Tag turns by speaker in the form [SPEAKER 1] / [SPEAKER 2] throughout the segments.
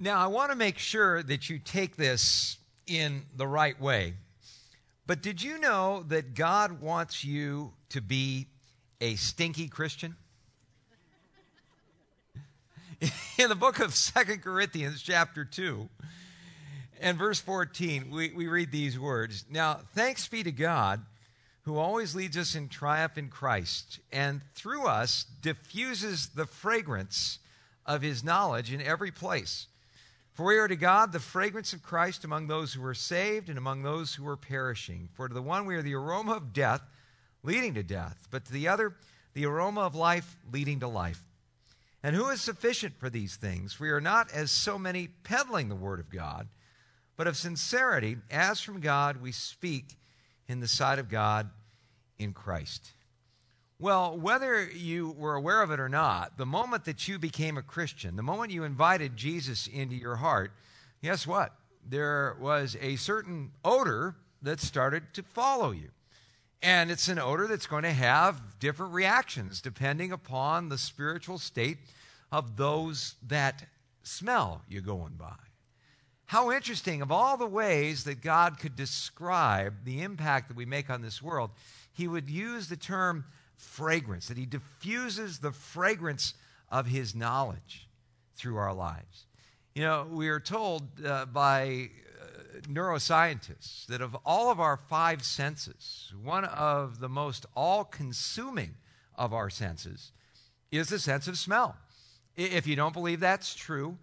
[SPEAKER 1] Now, I want to make sure that you take this in the right way. But did you know that God wants you to be a stinky Christian? In the book of 2 Corinthians chapter 2 and verse 14, we read these words. Now, thanks be to God who always leads us in triumph in Christ and through us diffuses the fragrance of his knowledge in every place. For we are to God the fragrance of Christ among those who are saved and among those who are perishing. For to the one we are the aroma of death, leading to death, but to the other the aroma of life, leading to life. And who is sufficient for these things? We are not as so many peddling the word of God, but of sincerity, as from God we speak in the sight of God in Christ. Well, whether you were aware of it or not, the moment that you became a Christian, the moment you invited Jesus into your heart, guess what? There was a certain odor that started to follow you. And it's an odor that's going to have different reactions depending upon the spiritual state of those that smell you going by. How interesting, of all the ways that God could describe the impact that we make on this world, he would use the term fragrance, that he diffuses the fragrance of his knowledge through our lives. You know, we are told by neuroscientists that of all of our five senses, one of the most all-consuming of our senses is the sense of smell. If you don't believe that's true,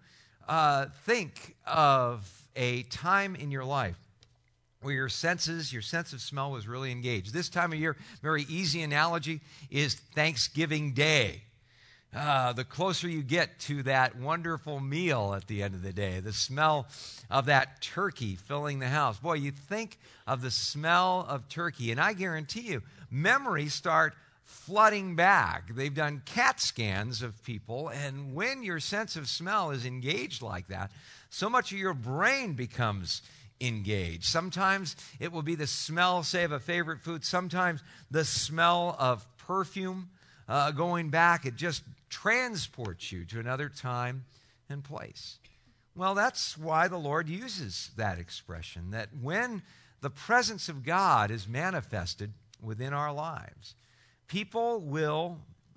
[SPEAKER 1] think of a time in your life where your sense of smell was really engaged. This time of year, very easy analogy is Thanksgiving Day. The closer you get to that wonderful meal at the end of the day, the smell of that turkey filling the house. Boy, you think of the smell of turkey, and I guarantee you, memories start flooding back. They've done CAT scans of people, and when your sense of smell is engaged like that, so much of your brain becomes engaged. Sometimes it will be the smell, say, of a favorite food. Sometimes the smell of perfume. Going back, it just transports you to another time and place. Well, that's why the Lord uses that expression, that when the presence of God is manifested within our lives, people will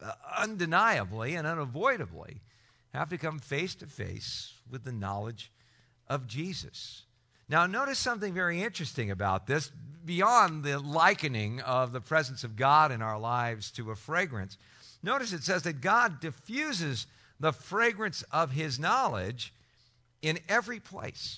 [SPEAKER 1] undeniably and unavoidably have to come face to face with the knowledge of Jesus. Now, notice something very interesting about this, beyond the likening of the presence of God in our lives to a fragrance. Notice it says that God diffuses the fragrance of his knowledge in every place.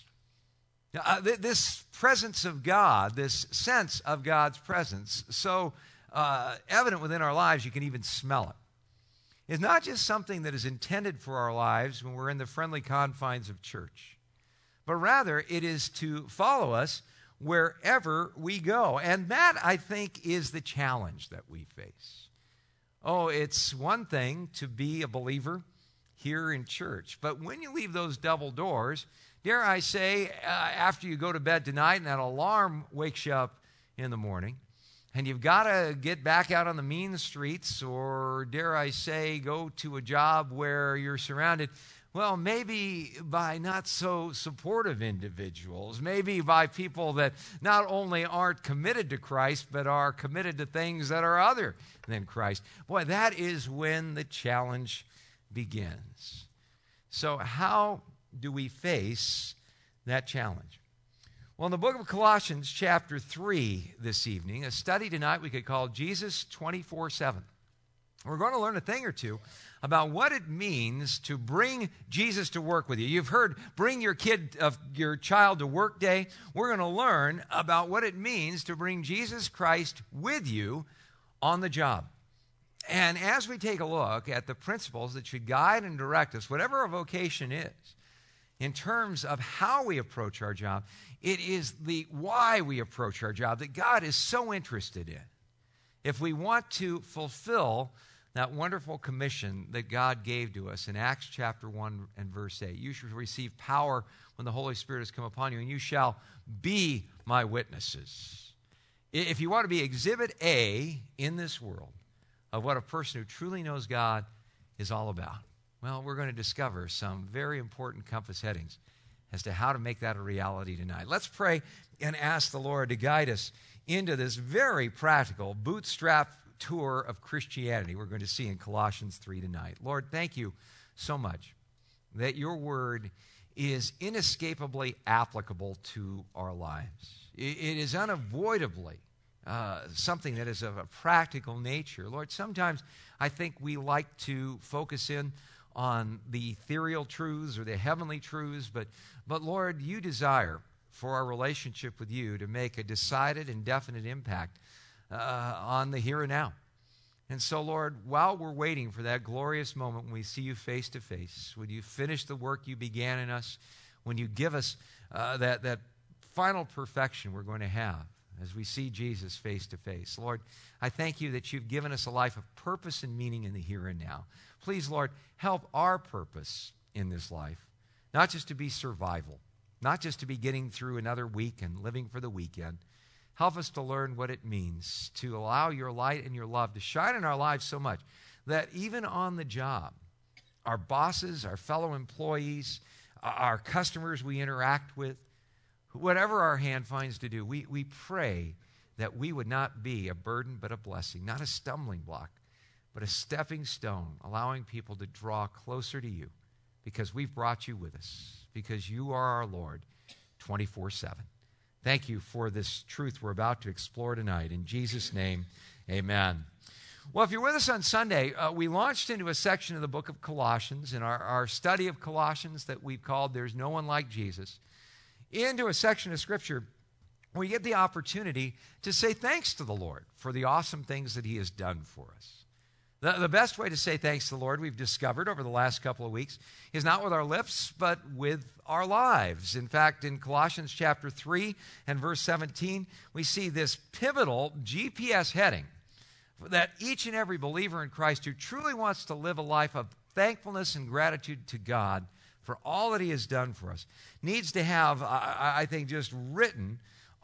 [SPEAKER 1] Now, this presence of God, this sense of God's presence, so evident within our lives, you can even smell it. It's not just something that is intended for our lives when we're in the friendly confines of church, but rather it is to follow us wherever we go. And that, I think, is the challenge that we face. Oh, it's one thing to be a believer here in church, but when you leave those double doors, dare I say, after you go to bed tonight and that alarm wakes you up in the morning, and you've got to get back out on the mean streets, or dare I say, go to a job where you're surrounded, well, maybe by not so supportive individuals, maybe by people that not only aren't committed to Christ, but are committed to things that are other than Christ. Boy, that is when the challenge begins. So how do we face that challenge? Well, in the book of Colossians chapter 3 this evening, a study tonight we could call Jesus 24/7. We're going to learn a thing or two about what it means to bring Jesus to work with you. You've heard bring your child to work day. We're going to learn about what it means to bring Jesus Christ with you on the job. And as we take a look at the principles that should guide and direct us, whatever our vocation is, in terms of how we approach our job, it is the why we approach our job that God is so interested in. If we want to fulfill that wonderful commission that God gave to us in Acts chapter 1 and verse 8. You shall receive power when the Holy Spirit has come upon you, and you shall be my witnesses. If you want to be exhibit A in this world of what a person who truly knows God is all about, Well, we're going to discover some very important compass headings as to how to make that a reality tonight. Let's pray and ask the Lord to guide us into this very practical bootstrap tour of Christianity we're going to see in Colossians 3 tonight. Lord, thank you so much that your word is inescapably applicable to our lives. It is unavoidably something that is of a practical nature. Lord, sometimes I think we like to focus in on the ethereal truths or the heavenly truths, but Lord, you desire for our relationship with you to make a decided and definite impact on the here and now. And so, Lord, while we're waiting for that glorious moment when we see you face to face, when you finish the work you began in us, when you give us that final perfection we're going to have as we see Jesus face to face. Lord, I thank you that you've given us a life of purpose and meaning in the here and now. Please, Lord, help our purpose in this life, not just to be survival, not just to be getting through another week and living for the weekend. Help us to learn what it means to allow your light and your love to shine in our lives so much that even on the job, our bosses, our fellow employees, our customers we interact with, whatever our hand finds to do, we pray that we would not be a burden but a blessing, not a stumbling block, but a stepping stone, allowing people to draw closer to you because we've brought you with us, because you are our Lord 24/7. Thank you for this truth we're about to explore tonight. In Jesus' name, amen. Well, if you're with us on Sunday, we launched into a section of the book of Colossians in our study of Colossians that we've called There's No One Like Jesus, into a section of Scripture where we get the opportunity to say thanks to the Lord for the awesome things that he has done for us. The best way to say thanks to the Lord, we've discovered over the last couple of weeks, is not with our lips, but with our lives. In fact, in Colossians chapter 3 and verse 17, we see this pivotal GPS heading that each and every believer in Christ who truly wants to live a life of thankfulness and gratitude to God for all that he has done for us needs to have, I think, just written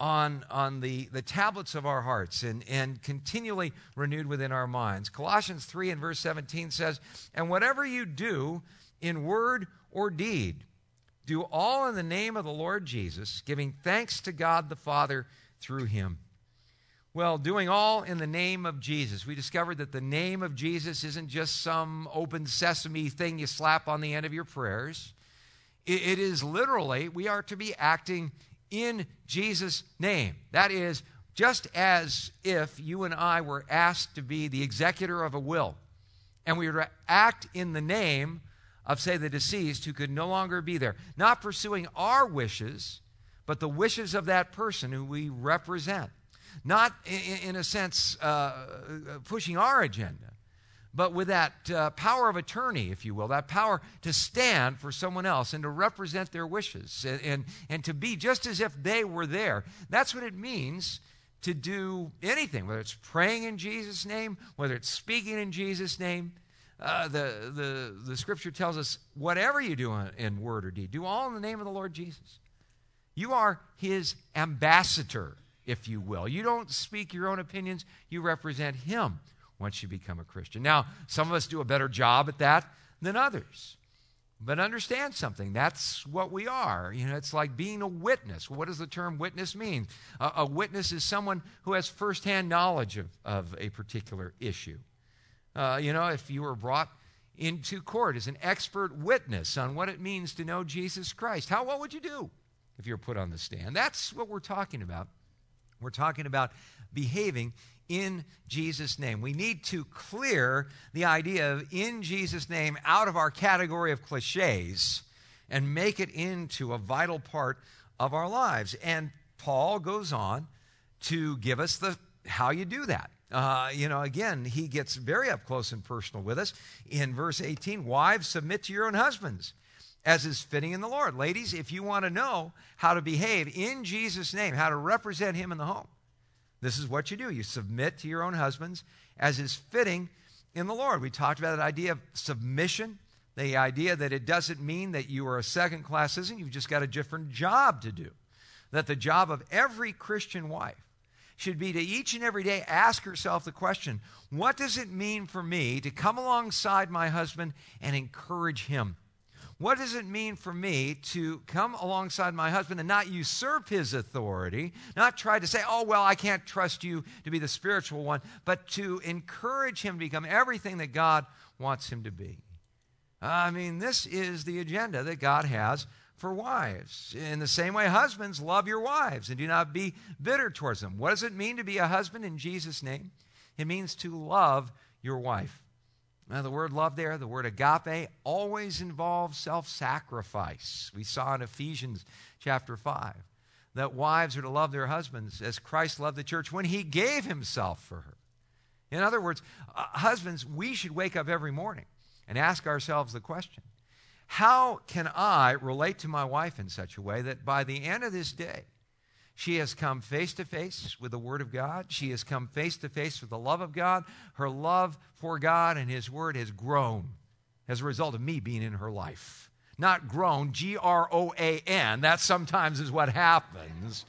[SPEAKER 1] on the tablets of our hearts and continually renewed within our minds. Colossians 3 and verse 17 says, "And whatever you do in word or deed, do all in the name of the Lord Jesus, giving thanks to God the Father through him." Well, doing all in the name of Jesus. We discovered that the name of Jesus isn't just some open sesame thing you slap on the end of your prayers. It is literally, we are to be acting in Jesus' name. That is, just as if you and I were asked to be the executor of a will, and we were to act in the name of, say, the deceased who could no longer be there, not pursuing our wishes, but the wishes of that person who we represent. Not, in a sense, pushing our agenda, but with that power of attorney, if you will, that power to stand for someone else and to represent their wishes and to be just as if they were there. That's what it means to do anything, whether it's praying in Jesus' name, whether it's speaking in Jesus' name. The Scripture tells us, whatever you do in word or deed, do all in the name of the Lord Jesus. You are his ambassador, if you will. You don't speak your own opinions. You represent him once you become a Christian. Now, some of us do a better job at that than others. But understand something. That's what we are. You know, it's like being a witness. What does the term witness mean? A witness is someone who has firsthand knowledge of a particular issue. If you were brought into court as an expert witness on what it means to know Jesus Christ, what would you do if you were put on the stand? That's what we're talking about. We're talking about behaving in Jesus' name. We need to clear the idea of in Jesus' name out of our category of cliches and make it into a vital part of our lives. And Paul goes on to give us how you do that. Again, he gets very up close and personal with us. In verse 18, wives, submit to your own husbands, as is fitting in the Lord. Ladies, if you want to know how to behave in Jesus' name, how to represent him in the home, this is what you do. You submit to your own husbands as is fitting in the Lord. We talked about that idea of submission, the idea that it doesn't mean that you are a second-class citizen. You've just got a different job to do. That the job of every Christian wife should be to each and every day ask herself the question, what does it mean for me to come alongside my husband and encourage him? What does it mean for me to come alongside my husband and not usurp his authority, not try to say, oh, well, I can't trust you to be the spiritual one, but to encourage him to become everything that God wants him to be? This is the agenda that God has for wives. In the same way, husbands, love your wives and do not be bitter towards them. What does it mean to be a husband in Jesus' name? It means to love your wife. Now, the word love there, the word agape, always involves self-sacrifice. We saw in Ephesians chapter 5 that wives are to love their husbands as Christ loved the church when he gave himself for her. In other words, husbands, we should wake up every morning and ask ourselves the question, how can I relate to my wife in such a way that by the end of this day, she has come face to face with the Word of God. She has come face to face with the love of God. Her love for God and His Word has grown as a result of me being in her life. Not grown, G-R-O-A-N. That sometimes is what happens.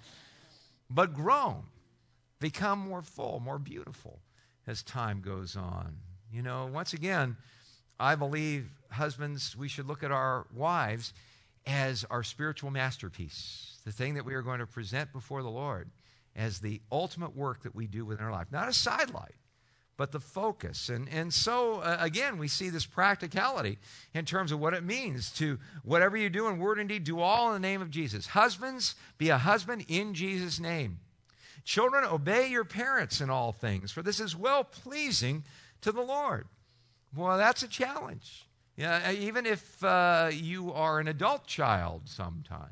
[SPEAKER 1] But grown. Become more full, more beautiful as time goes on. Once again, I believe, husbands, we should look at our wives as our spiritual masterpiece, the thing that we are going to present before the Lord as the ultimate work that we do within our life. Not a sidelight, but the focus. And so, again, we see this practicality in terms of what it means to, whatever you do in word and deed, do all in the name of Jesus. Husbands, be a husband in Jesus' name. Children, obey your parents in all things, for this is well-pleasing to the Lord. Well, that's a challenge. Even if you are an adult child sometimes.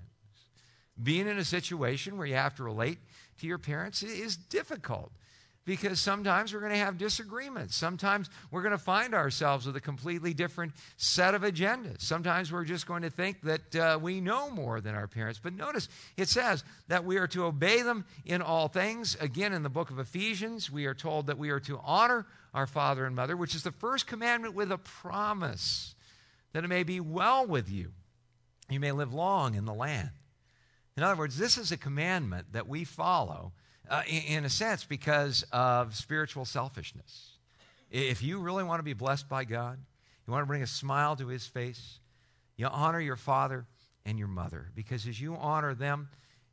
[SPEAKER 1] Being in a situation where you have to relate to your parents is difficult because sometimes we're going to have disagreements. Sometimes we're going to find ourselves with a completely different set of agendas. Sometimes we're just going to think that we know more than our parents. But notice it says that we are to obey them in all things. Again, in the book of Ephesians, we are told that we are to honor our father and mother, which is the first commandment with a promise that it may be well with you. You may live long in the land. In other words, this is a commandment that we follow, in a sense, because of spiritual selfishness. If you really want to be blessed by God, you want to bring a smile to His face, you honor your father and your mother. Because as you honor them,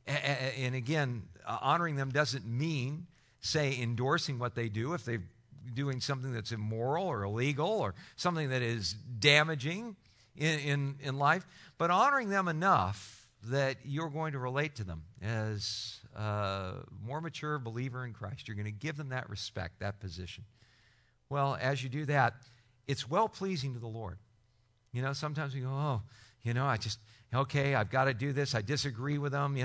[SPEAKER 1] and again, honoring them doesn't mean, say, endorsing what they do if they're doing something that's immoral or illegal or something that is damaging in life, but honoring them enough that you're going to relate to them as a more mature believer in Christ. You're going to give them that respect, that position. Well, as you do that, it's well-pleasing to the Lord. Sometimes we go, I've got to do this. I disagree with them.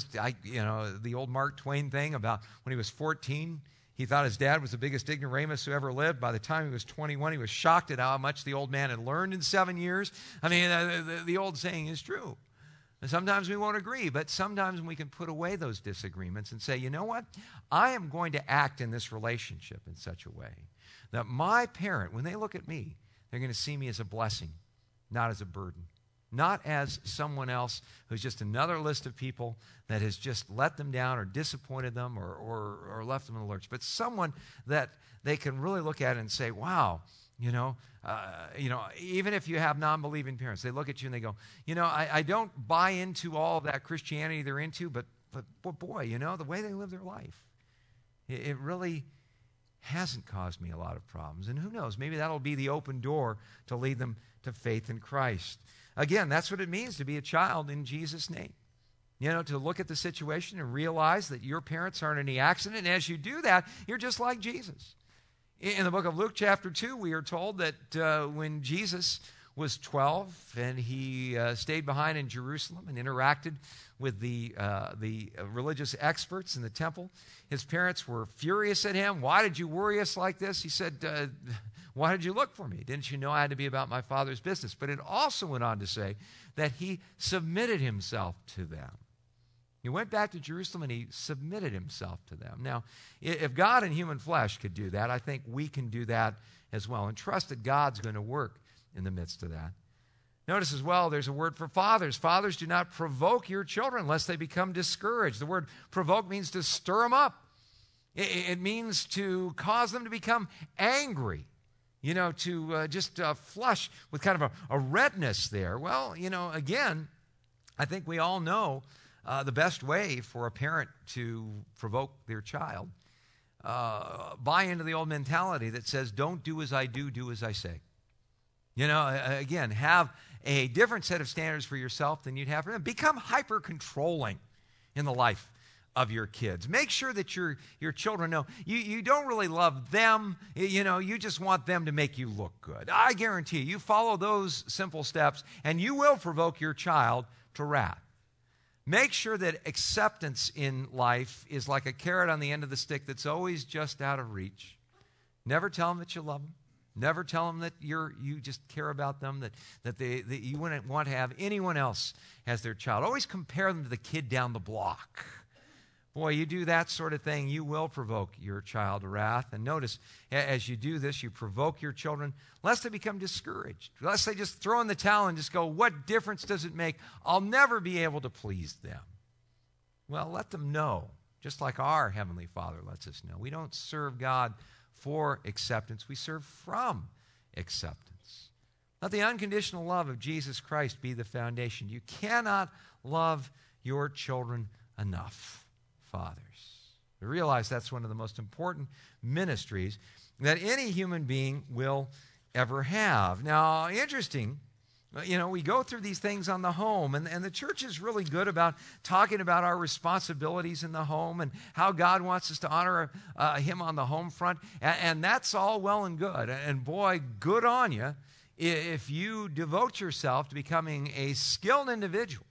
[SPEAKER 1] The old Mark Twain thing about when he was 14, he thought his dad was the biggest ignoramus who ever lived. By the time he was 21, he was shocked at how much the old man had learned in 7 years. The old saying is true. And sometimes we won't agree, but sometimes we can put away those disagreements and say, you know what? I am going to act in this relationship in such a way that my parent, when they look at me, they're going to see me as a blessing, not as a burden. Not as someone else who's just another list of people that has just let them down or disappointed them or left them in the lurch, but someone that they can really look at and say, wow, even if you have non-believing parents, they look at you and they go, I don't buy into all of that Christianity they're into, but boy, the way they live their life, it really hasn't caused me a lot of problems. And who knows, maybe that'll be the open door to lead them to faith in Christ. Again, that's what it means to be a child in Jesus' name. To look at the situation and realize that your parents aren't any accident. And as you do that, you're just like Jesus. In the book of Luke chapter 2, we are told that when Jesus was 12 and he stayed behind in Jerusalem and interacted with the religious experts in the temple, his parents were furious at him. Why did you worry us like this? He said, why did you look for me? Didn't you know I had to be about my Father's business? But it also went on to say that he submitted himself to them. He went back to Jerusalem and he submitted himself to them. Now, if God in human flesh could do that, I think we can do that as well and trust that God's going to work in the midst of that. Notice as well, there's a word for fathers. Fathers, do not provoke your children lest they become discouraged. The word provoke means to stir them up. It means to cause them to become angry, to just flush with kind of a redness there. Well, again, I think we all know the best way for a parent to provoke their child. Buy into the old mentality that says, don't do as I do, do as I say. Again, have a different set of standards for yourself than you'd have for them. Become hyper-controlling in the life of your kids. Make sure that your children know you don't really love them. You just want them to make you look good. I guarantee you follow those simple steps, and you will provoke your child to wrath. Make sure that acceptance in life is like a carrot on the end of the stick that's always just out of reach. Never tell them that you love them. Never tell them that you just care about them, that you wouldn't want to have anyone else as their child. Always compare them to the kid down the block. Boy, you do that sort of thing, you will provoke your child to wrath. And notice, as you do this, you provoke your children, lest they become discouraged, lest they just throw in the towel and just go, what difference does it make? I'll never be able to please them. Well, let them know, just like our Heavenly Father lets us know. We don't serve God for acceptance. We serve from acceptance. Let the unconditional love of Jesus Christ be the foundation. You cannot love your children enough, fathers. We realize that's one of the most important ministries that any human being will ever have. Now, interesting, we go through these things on the home, and the church is really good about talking about our responsibilities in the home and how God wants us to honor Him on the home front, and that's all well and good. And boy, good on you if you devote yourself to becoming a skilled individual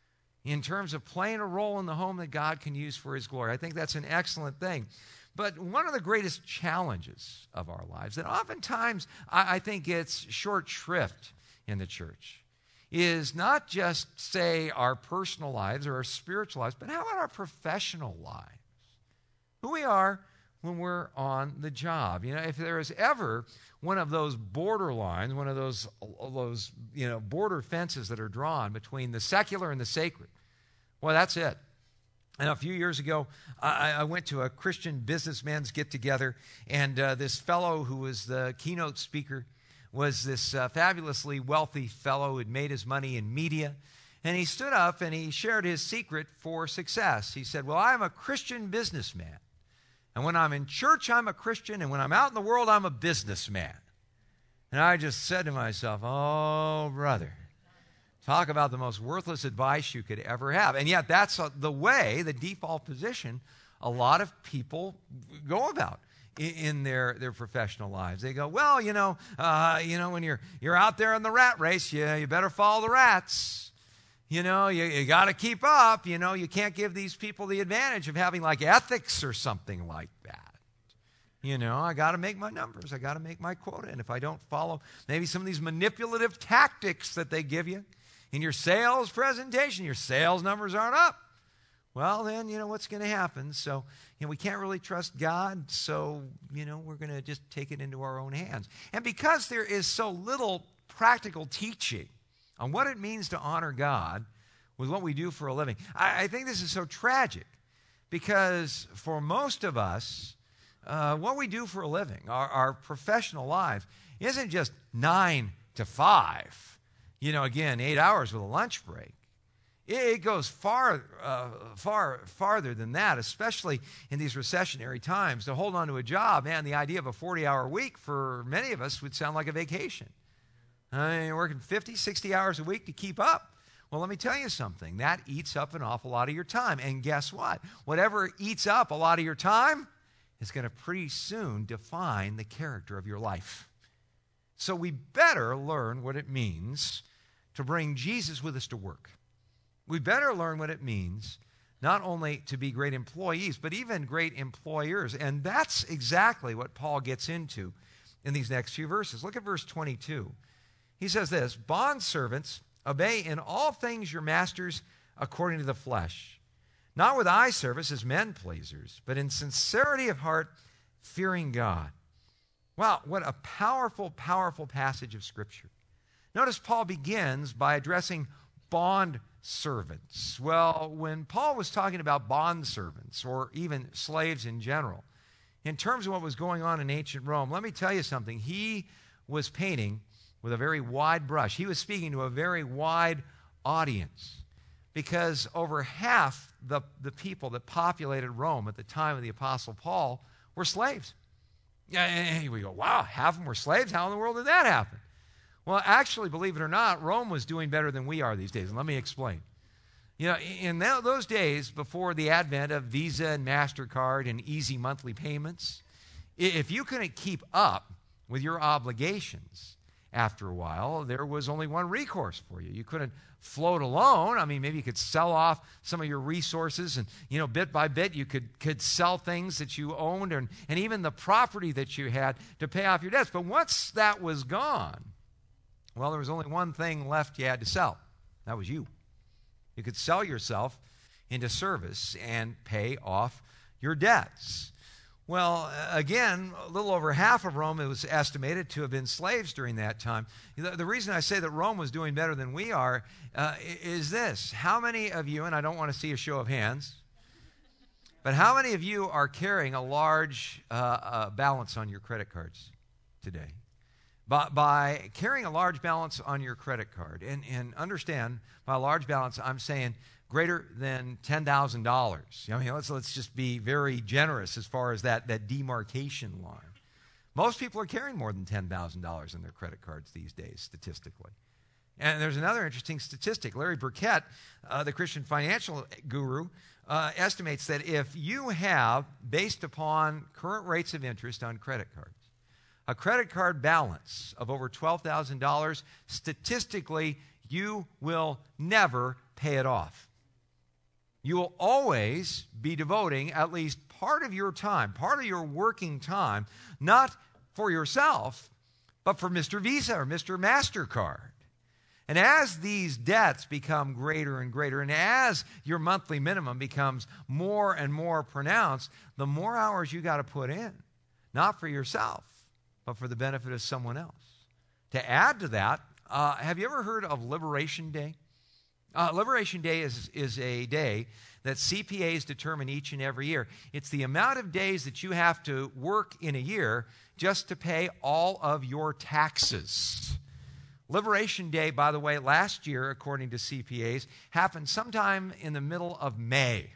[SPEAKER 1] in terms of playing a role in the home that God can use for His glory. I think that's an excellent thing. But one of the greatest challenges of our lives that oftentimes I think gets short shrift in the church is not just, say, our personal lives or our spiritual lives, but how about our professional lives? Who we are when we're on the job. If there is ever one of those borderlines, one of those border fences that are drawn between the secular and the sacred, well, that's it. And a few years ago, I went to a Christian businessman's get-together, and this fellow who was the keynote speaker was this fabulously wealthy fellow who had made his money in media. And he stood up and he shared his secret for success. He said, well, I'm a Christian businessman. And when I'm in church, I'm a Christian. And when I'm out in the world, I'm a businessman. And I just said to myself, oh, brother, talk about the most worthless advice you could ever have. And yet that's the default position a lot of people go about in their professional lives. They go, well, when you're out there in the rat race, you better follow the rats. You got to keep up. You can't give these people the advantage of having like ethics or something like that. I got to make my numbers. I got to make my quota. And if I don't follow maybe some of these manipulative tactics that they give you in your sales presentation, your sales numbers aren't up. Well, then, what's going to happen? So, we can't really trust God, so, we're going to just take it into our own hands. And because there is so little practical teaching on what it means to honor God with what we do for a living, I think this is so tragic because for most of us, what we do for a living, our professional life, isn't just 9 to 5, again, 8 hours with a lunch break. It goes far farther than that, especially in these recessionary times. To hold on to a job, man, the idea of a 40-hour week for many of us would sound like a vacation. You're working 50, 60 hours a week to keep up. Well, let me tell you something. That eats up an awful lot of your time. And guess what? Whatever eats up a lot of your time is going to pretty soon define the character of your life. So we better learn what it means to bring Jesus with us to work. We better learn what it means not only to be great employees, but even great employers. And that's exactly what Paul gets into in these next few verses. Look at verse 22. He says this, bondservants, obey in all things your masters according to the flesh, not with eye service as men pleasers, but in sincerity of heart, fearing God. Wow, what a powerful, powerful passage of Scripture. Notice Paul begins by addressing bond servants. Well, when Paul was talking about bond servants or even slaves in general, in terms of what was going on in ancient Rome, let me tell you something. He was painting with a very wide brush. He was speaking to a very wide audience because over half the people that populated Rome at the time of the Apostle Paul were slaves. Yeah, and we go, wow, half of them were slaves? How in the world did that happen? Well, actually, believe it or not, Rome was doing better than we are these days. And let me explain. You know, in those days, before the advent of Visa and MasterCard and easy monthly payments, if you couldn't keep up with your obligations after a while, there was only one recourse for you. You couldn't float a loan. I mean, maybe you could sell off some of your resources and, you know, bit by bit you could sell things that you owned and even the property that you had to pay off your debts. But once that was gone, well, there was only one thing left you had to sell. That was you. You could sell yourself into service and pay off your debts. Well, again, a little over half of Rome, it was estimated to have been slaves during that time. The reason I say that Rome was doing better than we are is this. How many of you, and I don't want to see a show of hands, but how many of you are carrying a large balance on your credit cards today? By carrying a large balance on your credit card, and understand, by a large balance, I'm saying greater than $10,000. I mean, let's just be very generous as far as that demarcation line. Most people are carrying more than $10,000 in their credit cards these days, statistically. And there's another interesting statistic. Larry Burkett, the Christian financial guru, estimates that if you have, based upon current rates of interest on credit cards, a credit card balance of over $12,000, statistically, you will never pay it off. You will always be devoting at least part of your time, part of your working time, not for yourself, but for Mr. Visa or Mr. MasterCard. And as these debts become greater and greater, and as your monthly minimum becomes more and more pronounced, the more hours you got to put in, not for yourself, but for the benefit of someone else. To add to that, have you ever heard of Liberation Day? Liberation Day is a day that CPAs determine each and every year. It's the amount of days that you have to work in a year just to pay all of your taxes. Liberation Day, by the way, last year, according to CPAs, happened sometime in the middle of May.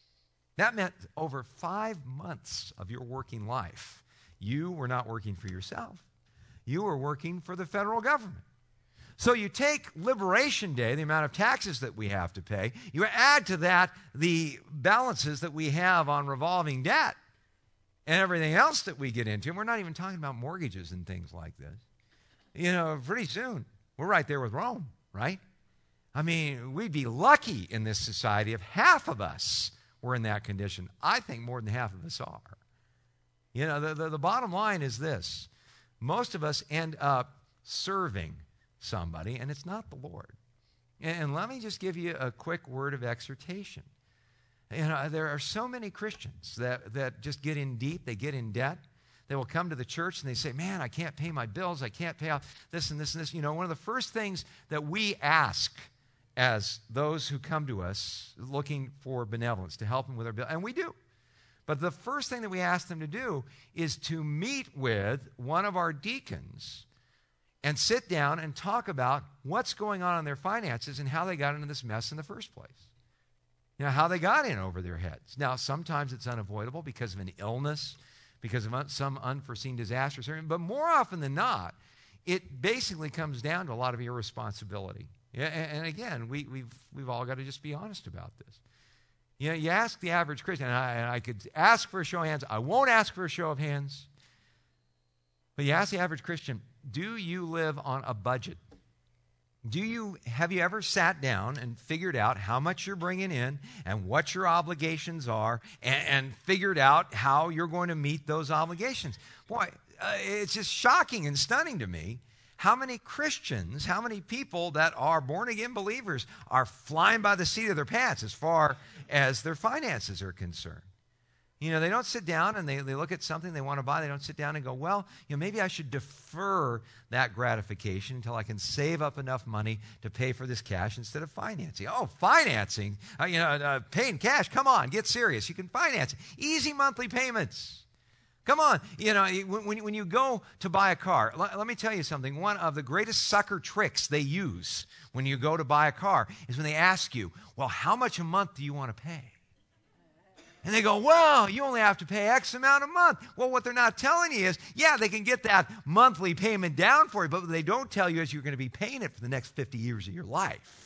[SPEAKER 1] That meant over 5 months of your working life, you were not working for yourself. You were working for the federal government. So you take Liberation Day, the amount of taxes that we have to pay, you add to that the balances that we have on revolving debt and everything else that we get into. And we're not even talking about mortgages and things like this. You know, pretty soon, we're right there with Rome, right? I mean, we'd be lucky in this society if half of us were in that condition. I think more than half of us are. You know, the bottom line is this. Most of us end up serving somebody, and it's not the Lord. And let me just give you a quick word of exhortation. You know, there are so many Christians that just get in deep, they get in debt. They will come to the church and they say, man, I can't pay my bills, I can't pay off this and this and this. You know, one of the first things that we ask as those who come to us looking for benevolence, to help them with their bill, and we do. But the first thing that we ask them to do is to meet with one of our deacons and sit down and talk about what's going on in their finances and how they got into this mess in the first place. You know, how they got in over their heads. Now, sometimes it's unavoidable because of an illness, because of some unforeseen disaster, but more often than not, it basically comes down to a lot of irresponsibility. Yeah, and again, we've all got to just be honest about this. You know, you ask the average Christian, and I could ask for a show of hands. I won't ask for a show of hands. But you ask the average Christian, do you live on a budget? Have you ever sat down and figured out how much you're bringing in and what your obligations are and figured out how you're going to meet those obligations? Boy, it's just shocking and stunning to me how many Christians, how many people that are born-again believers are flying by the seat of their pants as far as their finances are concerned. You know, they don't sit down and they look at something they want to buy. They don't sit down and go, well, you know, maybe I should defer that gratification until I can save up enough money to pay for this cash instead of financing. Oh, financing? Paying cash? Come on, get serious. You can finance it. Easy monthly payments. Come on. When you go to buy a car, let me tell you something. One of the greatest sucker tricks they use when you go to buy a car is when they ask you, well, how much a month do you want to pay? And they go, well, you only have to pay X amount a month. Well, what they're not telling you is, yeah, they can get that monthly payment down for you, but what they don't tell you is you're going to be paying it for the next 50 years of your life.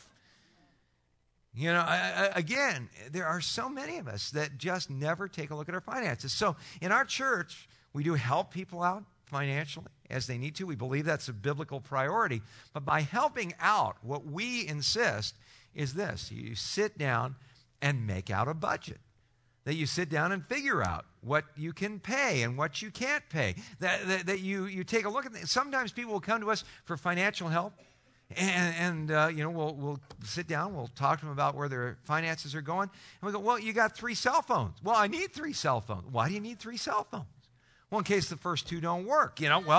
[SPEAKER 1] Again, there are so many of us that just never take a look at our finances. So in our church, we do help people out financially as they need to. We believe that's a biblical priority. But by helping out, what we insist is this. You sit down and make out a budget. That you sit down and figure out what you can pay and what you can't pay. That you take a look at it. Sometimes people will come to us for financial help. And we'll sit down, we'll talk to them about where their finances are going. And we go, well, you got 3 cell phones. Well, I need 3 cell phones. Why do you need 3 cell phones? Well, in case the first 2 don't work.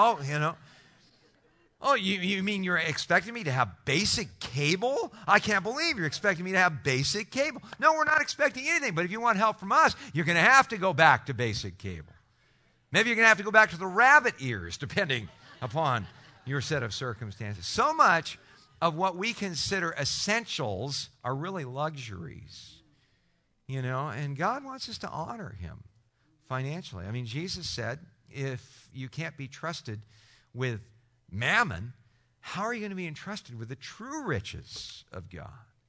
[SPEAKER 1] Oh, you mean you're expecting me to have basic cable? I can't believe you're expecting me to have basic cable. No, we're not expecting anything. But if you want help from us, you're going to have to go back to basic cable. Maybe you're going to have to go back to the rabbit ears, depending upon your set of circumstances. So much of what we consider essentials are really luxuries, and God wants us to honor him financially. I mean, Jesus said, if you can't be trusted with mammon, how are you going to be entrusted with the true riches of God?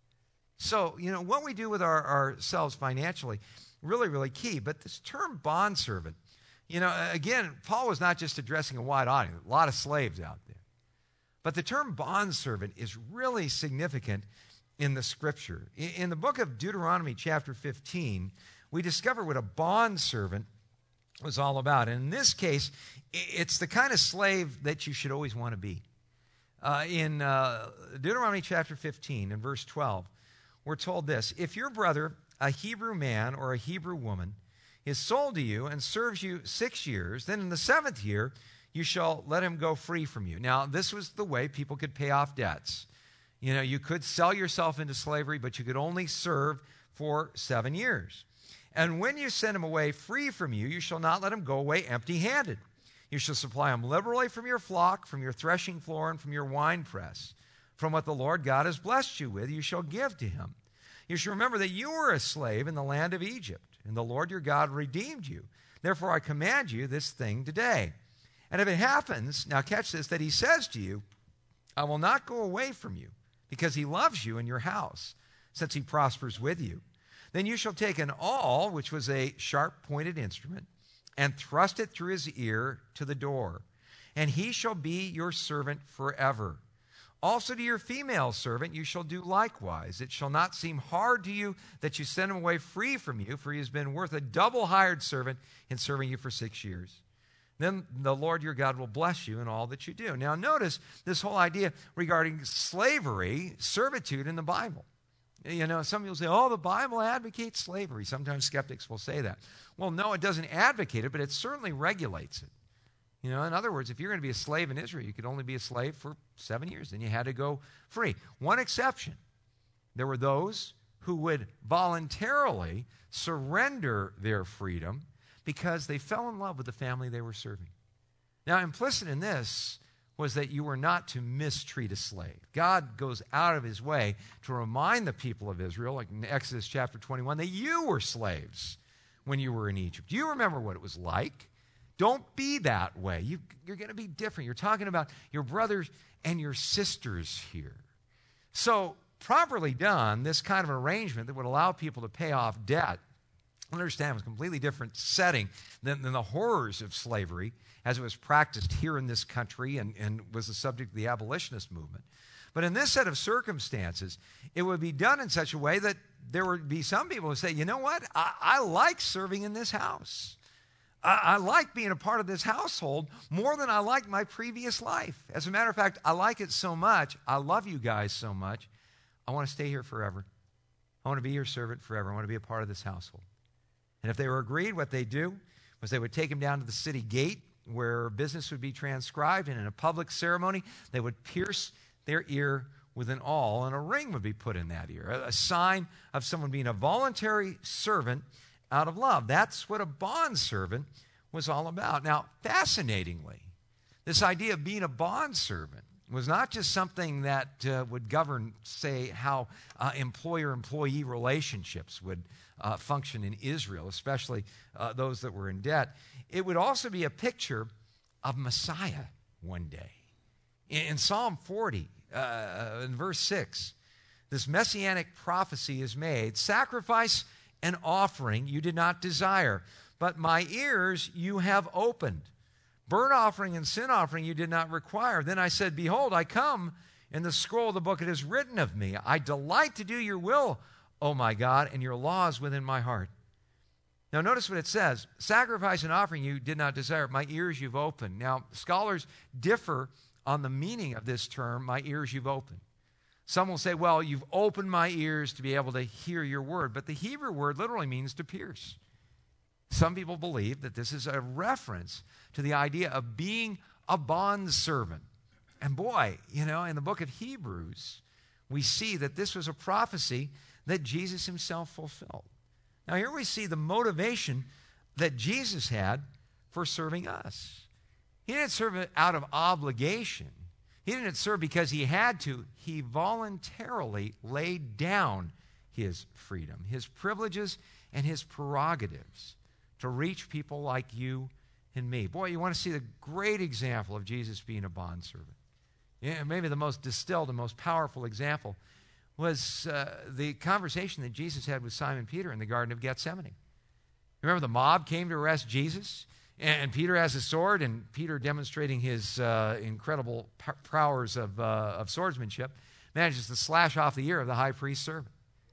[SPEAKER 1] So, what we do with ourselves financially, really, really key. But this term bondservant, again, Paul was not just addressing a wide audience, a lot of slaves out there. But the term bondservant is really significant in the Scripture. In the book of Deuteronomy chapter 15, we discover what a bondservant was all about. And in this case, it's the kind of slave that you should always want to be. In Deuteronomy chapter 15 and verse 12, we're told this: if your brother, a Hebrew man or a Hebrew woman, is sold to you and serves you 6 years, then in the 7th year, you shall let him go free from you. Now, this was the way people could pay off debts. You could sell yourself into slavery, but you could only serve for 7 years. And when you send him away free from you, you shall not let him go away empty-handed. You shall supply him liberally from your flock, from your threshing floor, and from your winepress. From what the Lord God has blessed you with, you shall give to him. You shall remember that you were a slave in the land of Egypt, and the Lord your God redeemed you. Therefore I command you this thing today. And if it happens, now catch this, that he says to you, I will not go away from you, because he loves you in your house, since he prospers with you, then you shall take an awl, which was a sharp-pointed instrument, and thrust it through his ear to the door, and he shall be your servant forever. Also to your female servant you shall do likewise. It shall not seem hard to you that you send him away free from you, for he has been worth a double hired servant in serving you for 6 years. Then the Lord your God will bless you in all that you do. Now notice this whole idea regarding slavery, servitude in the Bible. Some people say, the Bible advocates slavery. Sometimes skeptics will say that. Well, no, it doesn't advocate it, but it certainly regulates it. In other words, if you're going to be a slave in Israel, you could only be a slave for 7 years. Then you had to go free. One exception, there were those who would voluntarily surrender their freedom because they fell in love with the family they were serving. Now, implicit in this was that you were not to mistreat a slave. God goes out of his way to remind the people of Israel, like in Exodus chapter 21, that you were slaves when you were in Egypt. You remember what it was like. Don't be that way. You're going to be different. You're talking about your brothers and your sisters here. So, properly done, this kind of arrangement that would allow people to pay off debt, understand, it was a completely different setting than the horrors of slavery as it was practiced here in this country and was the subject of the abolitionist movement. But in this set of circumstances, it would be done in such a way that there would be some people who say, you know what, I like serving in this house. I like being a part of this household more than I liked my previous life. As a matter of fact, I like it so much, I love you guys so much, I want to stay here forever. I want to be your servant forever. I want to be a part of this household. And if they were agreed, what they do was they would take him down to the city gate where business would be transcribed, and in a public ceremony, they would pierce their ear with an awl, and a ring would be put in that ear, a sign of someone being a voluntary servant out of love. That's what a bondservant was all about. Now, fascinatingly, this idea of being a bondservant was not just something that would govern, say, how employer-employee relationships would function in Israel, especially those that were in debt. It would also be a picture of Messiah one day. In Psalm 40, in verse 6, this messianic prophecy is made, "Sacrifice and offering you did not desire, but my ears you have opened. Burnt offering and sin offering you did not require. Then I said, behold, I come. In the scroll of the book it is written of me. I delight to do your will, O my God, and your law is within my heart." Now notice what it says. Sacrifice and offering you did not desire. My ears you've opened. Now scholars differ on the meaning of this term, my ears you've opened. Some will say, well, you've opened my ears to be able to hear your word. But the Hebrew word literally means to pierce. Some people believe that this is a reference to the idea of being a bondservant. And boy, in the book of Hebrews, we see that this was a prophecy that Jesus himself fulfilled. Now here we see the motivation that Jesus had for serving us. He didn't serve it out of obligation. He didn't serve because he had to. He voluntarily laid down his freedom, his privileges, and his prerogatives to reach people like you and me. Boy, you want to see the great example of Jesus being a bondservant. Yeah, maybe the most distilled and most powerful example was the conversation that Jesus had with Simon Peter in the Garden of Gethsemane. Remember the mob came to arrest Jesus, and Peter has a sword, and Peter, demonstrating his incredible prowess of swordsmanship, manages to slash off the ear of the high priest's servant.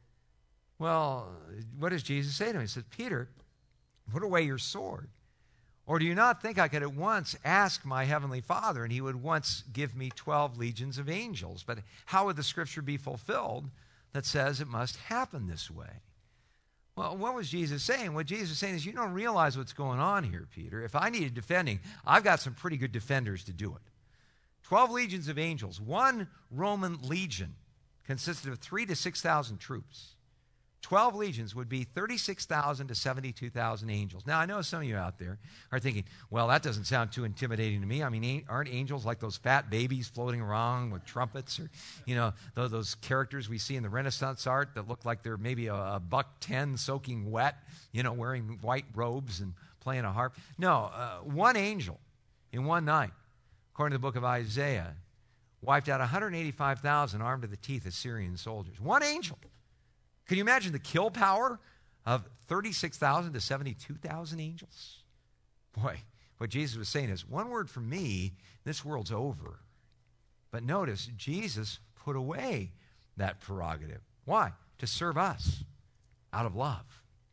[SPEAKER 1] Well, what does Jesus say to him? He says, Peter, put away your sword. Or do you not think I could at once ask my heavenly Father, and he would once give me 12 legions of angels? But how would the scripture be fulfilled that says it must happen this way? Well, what was Jesus saying? What Jesus is saying is, you don't realize what's going on here, Peter. If I needed defending, I've got some pretty good defenders to do it. 12 legions of angels. One Roman legion consisted of 3,000 to 6,000 troops. 12 legions would be 36,000 to 72,000 angels. Now, I know some of you out there are thinking, well, that doesn't sound too intimidating to me. I mean, aren't angels like those fat babies floating around with trumpets? Or, those characters we see in the Renaissance art that look like they're maybe a $1.10 soaking wet, wearing white robes and playing a harp. No, one angel in one night, according to the book of Isaiah, wiped out 185,000 armed to the teeth Assyrian soldiers. One angel. Can you imagine the kill power of 36,000 to 72,000 angels? Boy, what Jesus was saying is, one word from me, this world's over. But notice, Jesus put away that prerogative. Why? To serve us out of love.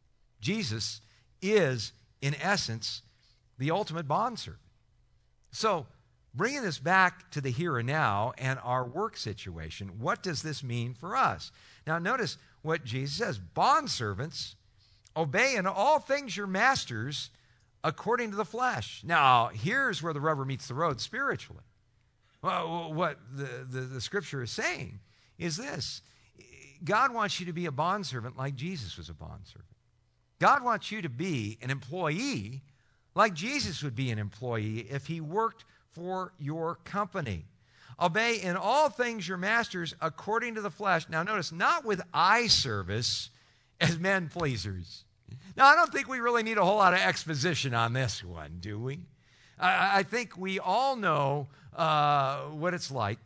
[SPEAKER 1] Jesus is, in essence, the ultimate bondservant. So, bringing this back to the here and now and our work situation, what does this mean for us? Now, notice what Jesus says. Bondservants, obey in all things your masters according to the flesh. Now, here's where the rubber meets the road spiritually. Well, what the scripture is saying is this. God wants you to be a bondservant like Jesus was a bondservant. God wants you to be an employee like Jesus would be an employee if he worked for your company. Obey in all things your masters according to the flesh. Now notice, not with eye service as men pleasers. Now I don't think we really need a whole lot of exposition on this one, do we? I think we all know what it's like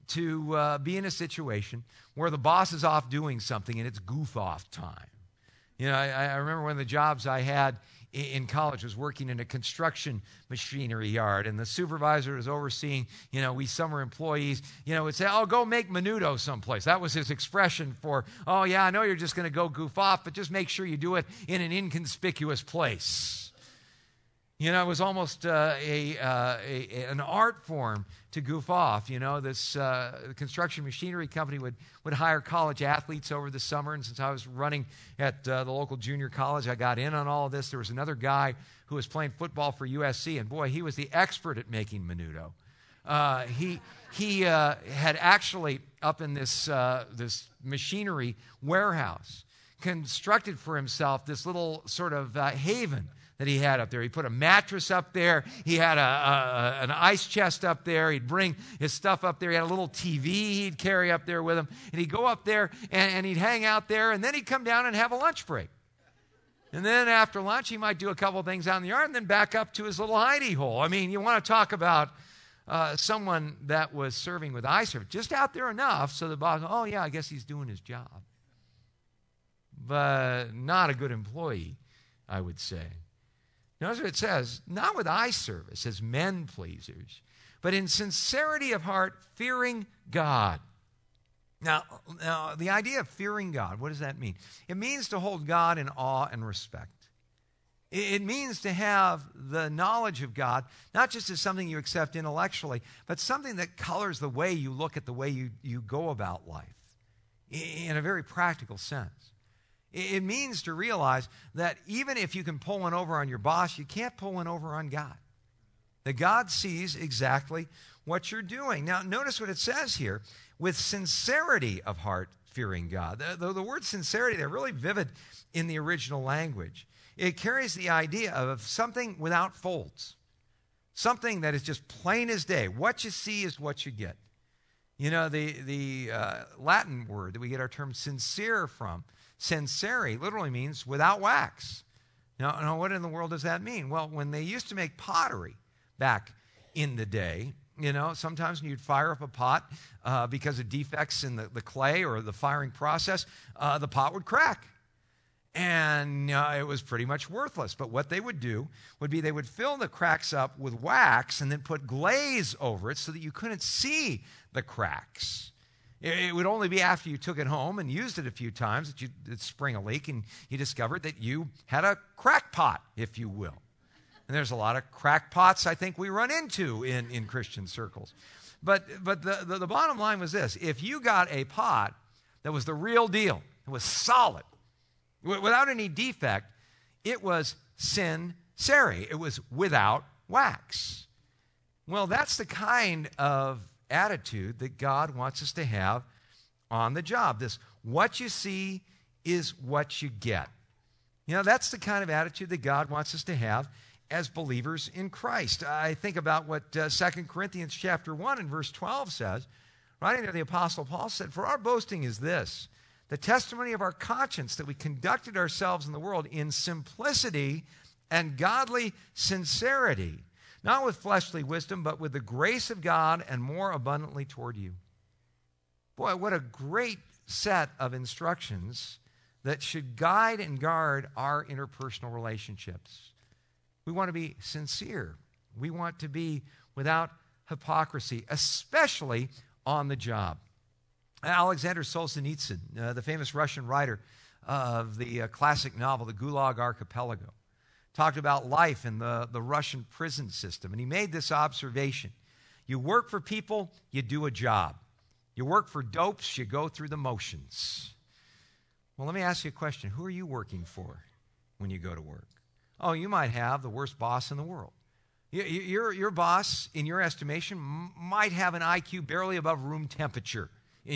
[SPEAKER 1] to be in a situation where the boss is off doing something and it's goof-off time. I remember one of the jobs I had in college was working in a construction machinery yard, and the supervisor was overseeing, we summer employees, would say, oh, go make menudo someplace. That was his expression for, oh, yeah, I know you're just going to go goof off, but just make sure you do it in an inconspicuous place. It was almost an art form to goof off. This construction machinery company would hire college athletes over the summer, and since I was running at the local junior college, I got in on all of this. There was another guy who was playing football for USC, and boy, he was the expert at making menudo. He had actually, up in this machinery warehouse, constructed for himself this little sort of haven that he had up there. He put a mattress up there. He had an ice chest up there. He'd bring his stuff up there. He had a little TV he'd carry up there with him. And he'd go up there and he'd hang out there. And then he'd come down and have a lunch break. And then after lunch, he might do a couple of things out in the yard and then back up to his little hidey hole. I mean, you want to talk about someone that was serving with eye service, just out there enough so the boss, oh yeah, I guess he's doing his job. But not a good employee, I would say. Notice what it says, not with eye service as men pleasers, but in sincerity of heart, fearing God. Now, the idea of fearing God, what does that mean? It means to hold God in awe and respect. It means to have the knowledge of God, not just as something you accept intellectually, but something that colors the way you look at the way you go about life in a very practical sense. It means to realize that even if you can pull one over on your boss, you can't pull one over on God. That God sees exactly what you're doing. Now, notice what it says here, with sincerity of heart, fearing God. The word sincerity, they're really vivid in the original language. It carries the idea of something without folds, something that is just plain as day. What you see is what you get. You know, the Latin word that we get our term sincere from, sincere, literally means without wax. Now, what in the world does that mean? Well, when they used to make pottery back in the day, you know, sometimes when you'd fire up a pot because of defects in the clay or the firing process, the pot would crack. And it was pretty much worthless. But what they would do would be they would fill the cracks up with wax and then put glaze over it so that you couldn't see the cracks. It would only be after you took it home and used it a few times that you'd spring a leak and you discovered that you had a crackpot, if you will. And there's a lot of crackpots I think we run into in Christian circles. But the bottom line was this. If you got a pot that was the real deal, it was solid, without any defect, it was sincere. It was without wax. Well, that's the kind of attitude that God wants us to have on the job. This, what you see is what you get. You know, that's the kind of attitude that God wants us to have as believers in Christ. I think about what 2 Corinthians chapter 1 and verse 12 says. Writing there, the Apostle Paul said, "For our boasting is this, the testimony of our conscience, that we conducted ourselves in the world in simplicity and godly sincerity, not with fleshly wisdom, but with the grace of God and more abundantly toward you." Boy, what a great set of instructions that should guide and guard our interpersonal relationships. We want to be sincere. We want to be without hypocrisy, especially on the job. Alexander Solzhenitsyn, the famous Russian writer of the classic novel, The Gulag Archipelago, talked about life in the Russian prison system. And he made this observation. You work for people, you do a job. You work for dopes, you go through the motions. Well, let me ask you a question. Who are you working for when you go to work? Oh, you might have the worst boss in the world. Your boss, in your estimation, might have an IQ barely above room temperature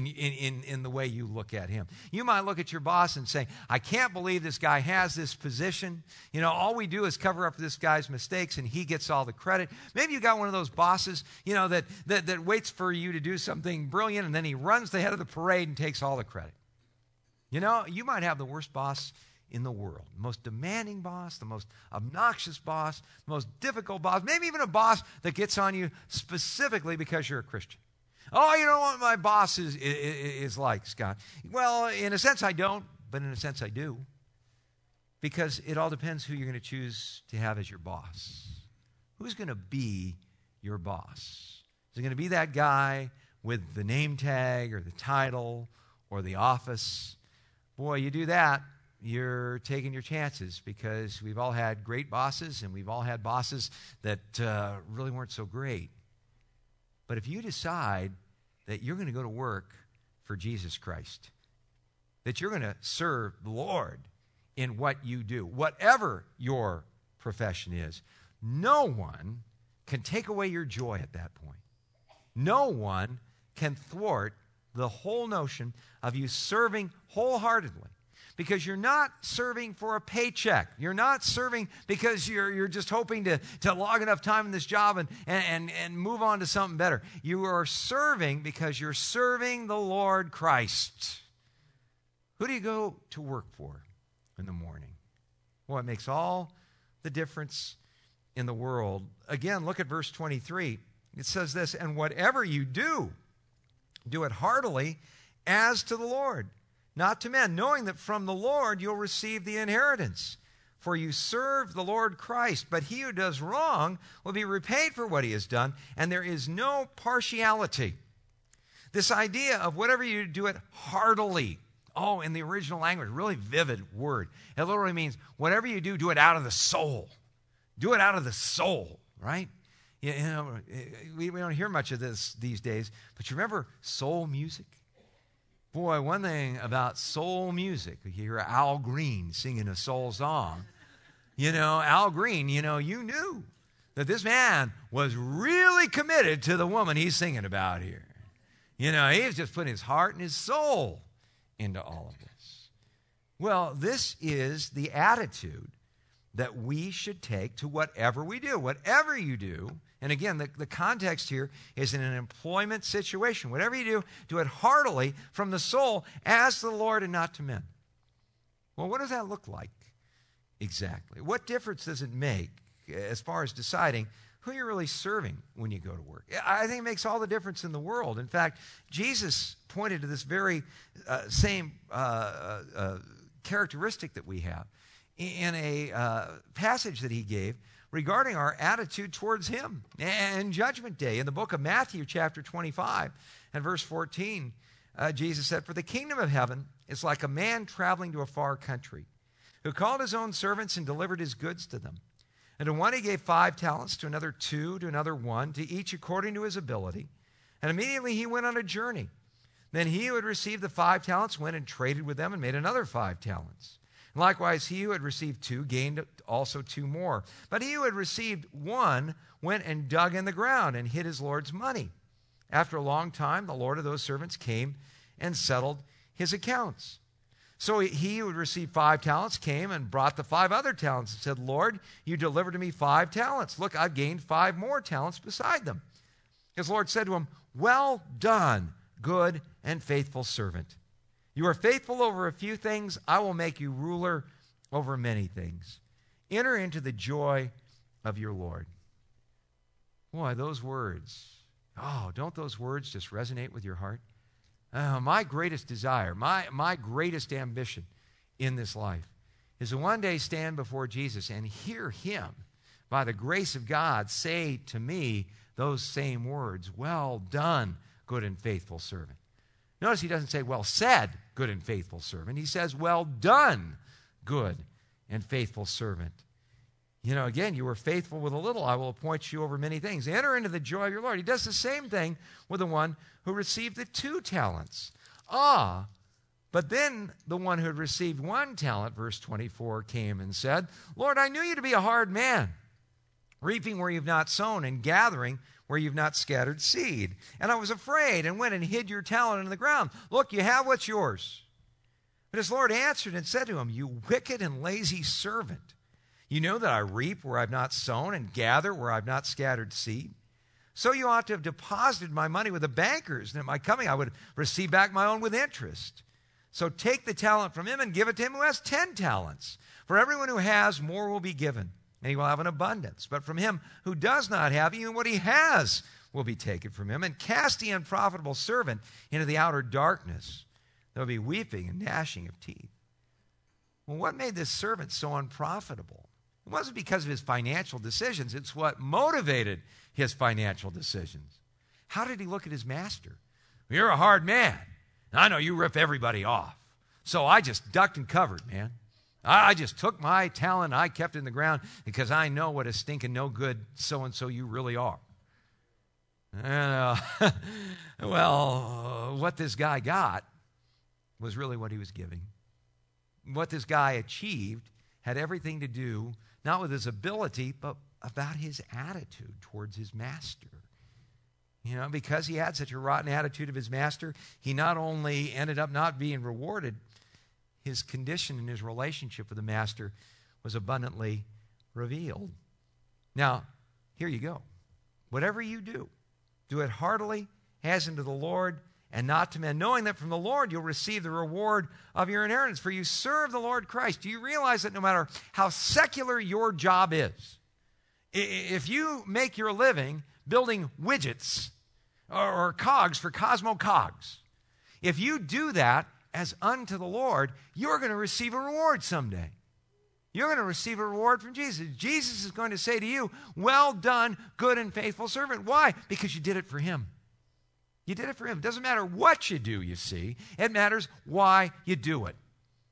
[SPEAKER 1] in the way you look at him. You might look at your boss and say, I can't believe this guy has this position. You know, all we do is cover up this guy's mistakes and he gets all the credit. Maybe you got one of those bosses, you know, that waits for you to do something brilliant and then he runs the head of the parade and takes all the credit. You know, you might have the worst boss in the world. The most demanding boss, the most obnoxious boss, the most difficult boss, maybe even a boss that gets on you specifically because you're a Christian. Oh, you know what my boss is like, Scott? Well, in a sense I don't, but in a sense I do. Because it all depends who you're going to choose to have as your boss. Who's going to be your boss? Is it going to be that guy with the name tag or the title or the office? Boy, you do that, you're taking your chances, because we've all had great bosses and we've all had bosses that really weren't so great. But if you decide that you're going to go to work for Jesus Christ, that you're going to serve the Lord in what you do, whatever your profession is, no one can take away your joy at that point. No one can thwart the whole notion of you serving wholeheartedly. because you're not serving for a paycheck. You're not serving because you're just hoping to log enough time in this job and move on to something better. You are serving because you're serving the Lord Christ. Who do you go to work for in the morning? Well, it makes all the difference in the world. Again, look at verse 23. It says this, and whatever you do, do it heartily as to the Lord, not to men, knowing that from the Lord you'll receive the inheritance. For you serve the Lord Christ, but he who does wrong will be repaid for what he has done, and there is no partiality. This idea of whatever you do it heartily. Oh, in the original language, really vivid word. It literally means whatever you do, do it out of the soul. Do it out of the soul, right? You know, we don't hear much of this these days, but you remember soul music? Boy, one thing about soul music, you hear Al Green singing a soul song. You know, Al Green, you knew that this man was really committed to the woman he's singing about here. You know, he was just putting his heart and his soul into all of this. Well, this is the attitude that we should take to whatever we do. Whatever you do, and again, the context here is in an employment situation. Whatever you do, do it heartily from the soul as to the Lord and not to men. Well, what does that look like exactly? What difference does it make as far as deciding who you're really serving when you go to work? I think it makes all the difference in the world. In fact, Jesus pointed to this very same characteristic that we have in a passage that he gave regarding our attitude towards him and Judgment Day. In the book of Matthew, chapter 25 and verse 14, Jesus said, "For the kingdom of heaven is like a man traveling to a far country, who called his own servants and delivered his goods to them. And to one he gave 5 talents, to another 2, to another 1, to each according to his ability. And immediately he went on a journey. Then he who had received the 5 talents went and traded with them and made another 5 talents. And likewise, he who had received 2 gained also 2 more. But he who had received 1 went and dug in the ground and hid his Lord's money. After a long time, the Lord of those servants came and settled his accounts. So he who had received 5 talents came and brought the 5 other talents and said, Lord, you delivered to me 5 talents. Look, I've gained 5 more talents beside them. His Lord said to him, well done, good and faithful servant. You are faithful over a few things. I will make you ruler over many things. Enter into the joy of your Lord. Boy, those words. Oh, don't those words just resonate with your heart? My greatest desire, my greatest ambition in this life is to one day stand before Jesus and hear him, by the grace of God, say to me those same words, well done, good and faithful servant. Notice he doesn't say, well said, good and faithful servant. He says, well done, good and faithful servant. You know, again, you were faithful with a little, I will appoint you over many things. Enter into the joy of your Lord. He does the same thing with the one who received the 2 talents. But then the one who had received 1 talent, verse 24, came and said, Lord, I knew you to be a hard man, reaping where you've not sown and gathering where you've not scattered seed. And I was afraid and went and hid your talent in the ground. Look, you have what's yours. But his Lord answered and said to him, you wicked and lazy servant. You know that I reap where I've not sown and gather where I've not scattered seed. So you ought to have deposited my money with the bankers, and at my coming I would receive back my own with interest. So take the talent from him and give it to him who has 10 talents. For everyone who has, more will be given, and he will have an abundance. But from him who does not have, even what he has will be taken from him. And cast the unprofitable servant into the outer darkness. There will be weeping and gnashing of teeth. Well, what made this servant so unprofitable? It wasn't because of his financial decisions. It's what motivated his financial decisions. How did he look at his master? You're a hard man. I know you rip everybody off. So I just ducked and covered, man. I just took my talent and I kept it in the ground because I know what a stinking no good so-and-so you really are. What this guy got was really what he was giving. What this guy achieved had everything to do not with his ability, but about his attitude towards his master. You know, because he had such a rotten attitude of his master, he not only ended up not being rewarded, his condition and his relationship with the master was abundantly revealed. Now, here you go. Whatever you do, do it heartily, as unto the Lord, and not to men, knowing that from the Lord you'll receive the reward of your inheritance, for you serve the Lord Christ. Do you realize that no matter how secular your job is, if you make your living building widgets or cogs for Cosmo Cogs, if you do that as unto the Lord, you're going to receive a reward someday. You're going to receive a reward from Jesus. Jesus is going to say to you, well done, good and faithful servant. Why? Because you did it for him. You did it for him. It doesn't matter what you do, you see. It matters why you do it.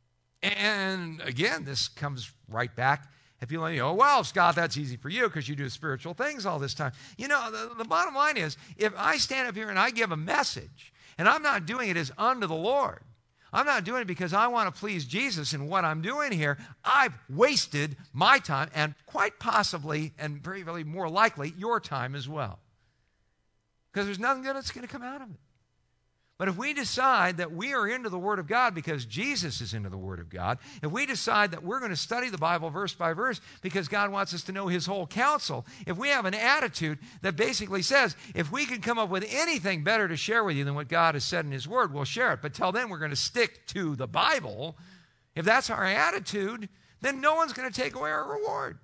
[SPEAKER 1] And again, this comes right back. If you oh, well, Scott, that's easy for you because you do spiritual things all this time. You know, the bottom line is, if I stand up here and I give a message, and I'm not doing it as unto the Lord, I'm not doing it because I want to please Jesus in what I'm doing here, I've wasted my time and quite possibly, and very, very more likely, your time as well. Because there's nothing good that's going to come out of it. But if we decide that we are into the Word of God because Jesus is into the Word of God, if we decide that we're going to study the Bible verse by verse because God wants us to know his whole counsel, if we have an attitude that basically says, if we can come up with anything better to share with you than what God has said in his Word, we'll share it. But till then, we're going to stick to the Bible. If that's our attitude, then no one's going to take away our reward.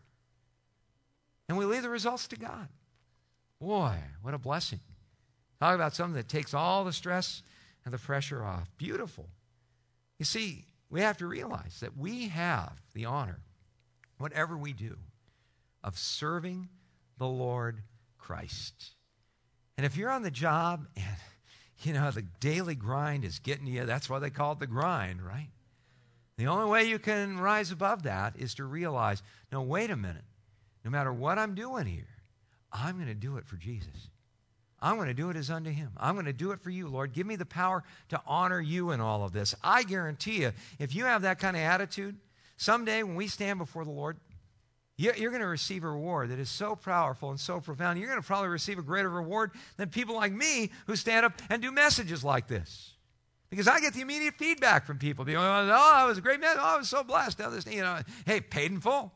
[SPEAKER 1] And we leave the results to God. Boy, what a blessing. Talk about something that takes all the stress and the pressure off. Beautiful. You see, we have to realize that we have the honor, whatever we do, of serving the Lord Christ. And if you're on the job and, you know, the daily grind is getting you, that's why they call it the grind, right? The only way you can rise above that is to realize, no, wait a minute. No matter what I'm doing here, I'm going to do it for Jesus. I'm going to do it as unto him. I'm going to do it for you, Lord. Give me the power to honor you in all of this. I guarantee you, if you have that kind of attitude, someday when we stand before the Lord, you're going to receive a reward that is so powerful and so profound. You're going to probably receive a greater reward than people like me who stand up and do messages like this. Because I get the immediate feedback from people. People go, oh, it was a great message. Oh, I was so blessed. Now this, you know, hey, paid in full.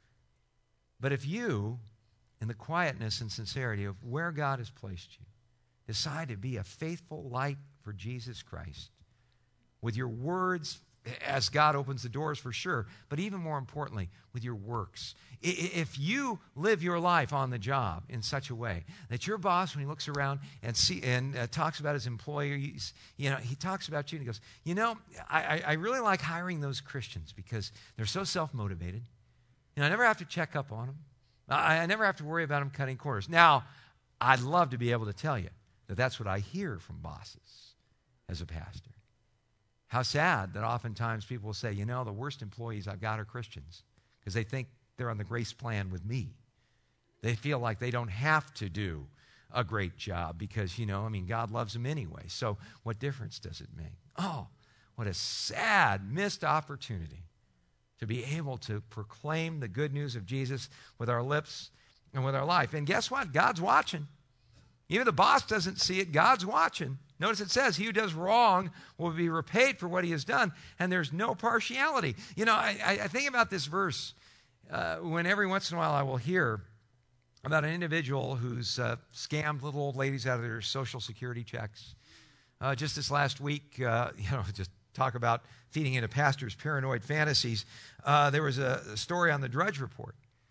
[SPEAKER 1] But if you, in the quietness and sincerity of where God has placed you, decide to be a faithful light for Jesus Christ with your words as God opens the doors for sure, but even more importantly, with your works. If you live your life on the job in such a way that your boss, when he looks around and talks about his employees, you know, he talks about you and he goes, you know, I really like hiring those Christians because they're so self-motivated. You know, I never have to check up on them. I never have to worry about them cutting corners. Now, I'd love to be able to tell you that that's what I hear from bosses as a pastor. How sad that oftentimes people will say, you know, the worst employees I've got are Christians because they think they're on the grace plan with me. They feel like they don't have to do a great job because, you know, I mean, God loves them anyway. So what difference does it make? Oh, what a sad missed opportunity to be able to proclaim the good news of Jesus with our lips and with our life. And guess what? God's watching. Even the boss doesn't see it. God's watching. Notice it says, he who does wrong will be repaid for what he has done, and there's no partiality. You know, I think about this verse when every once in a while I will hear about an individual who's scammed little old ladies out of their Social Security checks. Just this last week, just talk about feeding into pastors' paranoid fantasies. There was a story on the Drudge Report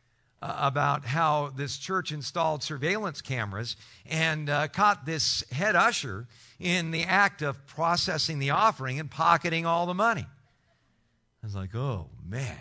[SPEAKER 1] about how this church installed surveillance cameras and caught this head usher in the act of processing the offering and pocketing all the money. I was like, oh, man.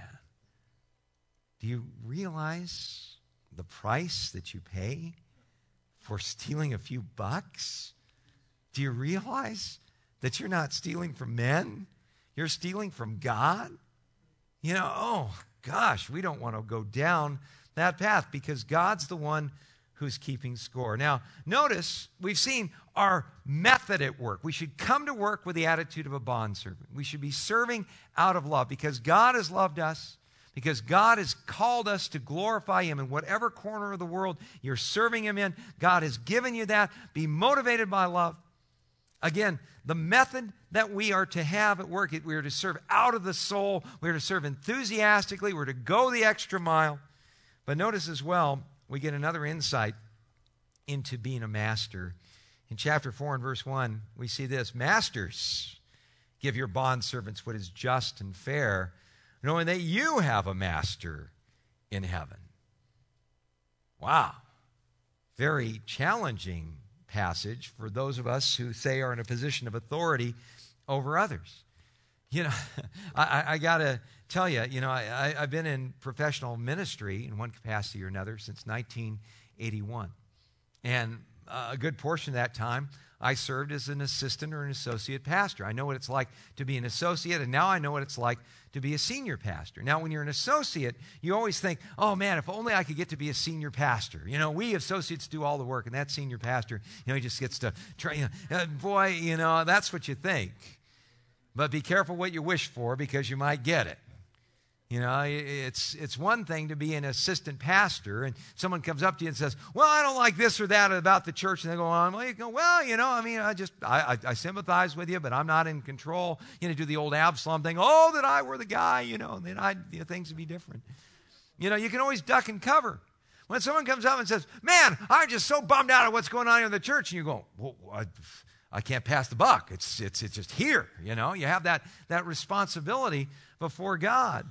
[SPEAKER 1] Do you realize the price that you pay for stealing a few bucks? Do you realize that you're not stealing from men? You're stealing from God? You know, oh, gosh, we don't want to go down that path because God's the one who's keeping score. Now, notice we've seen our method at work. We should come to work with the attitude of a bondservant. We should be serving out of love because God has loved us, because God has called us to glorify him in whatever corner of the world you're serving him in. God has given you that. Be motivated by love. Again, the method that we are to have at work, we are to serve out of the soul. We are to serve enthusiastically. We're to go the extra mile. But notice as well, we get another insight into being a master. In chapter 4 and verse 1, we see this: Masters, give your bondservants what is just and fair, knowing that you have a master in heaven. Wow. Very challenging passage for those of us who say are in a position of authority over others. I got to tell you, I've been in professional ministry in one capacity or another since 1981. And a good portion of that time, I served as an assistant or an associate pastor. I know what it's like to be an associate, and now I know what it's like to be a senior pastor. Now, when you're an associate, you always think, oh, man, if only I could get to be a senior pastor. We associates do all the work, and that senior pastor, he just gets to try. Boy, that's what you think. But be careful what you wish for, because you might get it. It's one thing to be an assistant pastor, and someone comes up to you and says, well, I don't like this or that about the church, and they go on. Well, you go, I sympathize with you, but I'm not in control. Do the old Absalom thing. Oh, that I were the guy, then things would be different. You can always duck and cover. When someone comes up and says, man, I'm just so bummed out at what's going on in the church, and you go, well, I can't pass the buck. It's just here, You have that responsibility before God.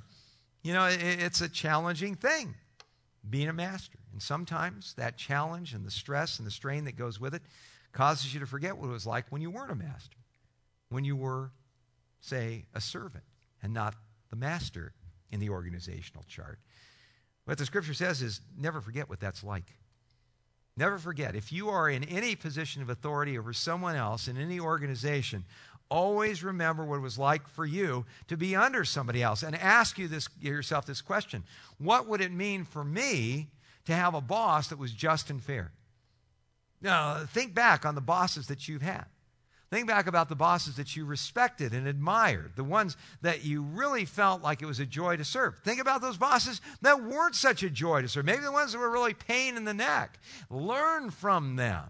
[SPEAKER 1] It's a challenging thing, being a master. And sometimes that challenge and the stress and the strain that goes with it causes you to forget what it was like when you weren't a master, when you were, say, a servant and not the master in the organizational chart. What the Scripture says is never forget what that's like. Never forget. If you are in any position of authority over someone else in any organization, always remember what it was like for you to be under somebody else, and ask yourself this question: what would it mean for me to have a boss that was just and fair? Now, think back on the bosses that you've had. Think back about the bosses that you respected and admired, the ones that you really felt like it was a joy to serve. Think about those bosses that weren't such a joy to serve. Maybe the ones that were really pain in the neck. Learn from them.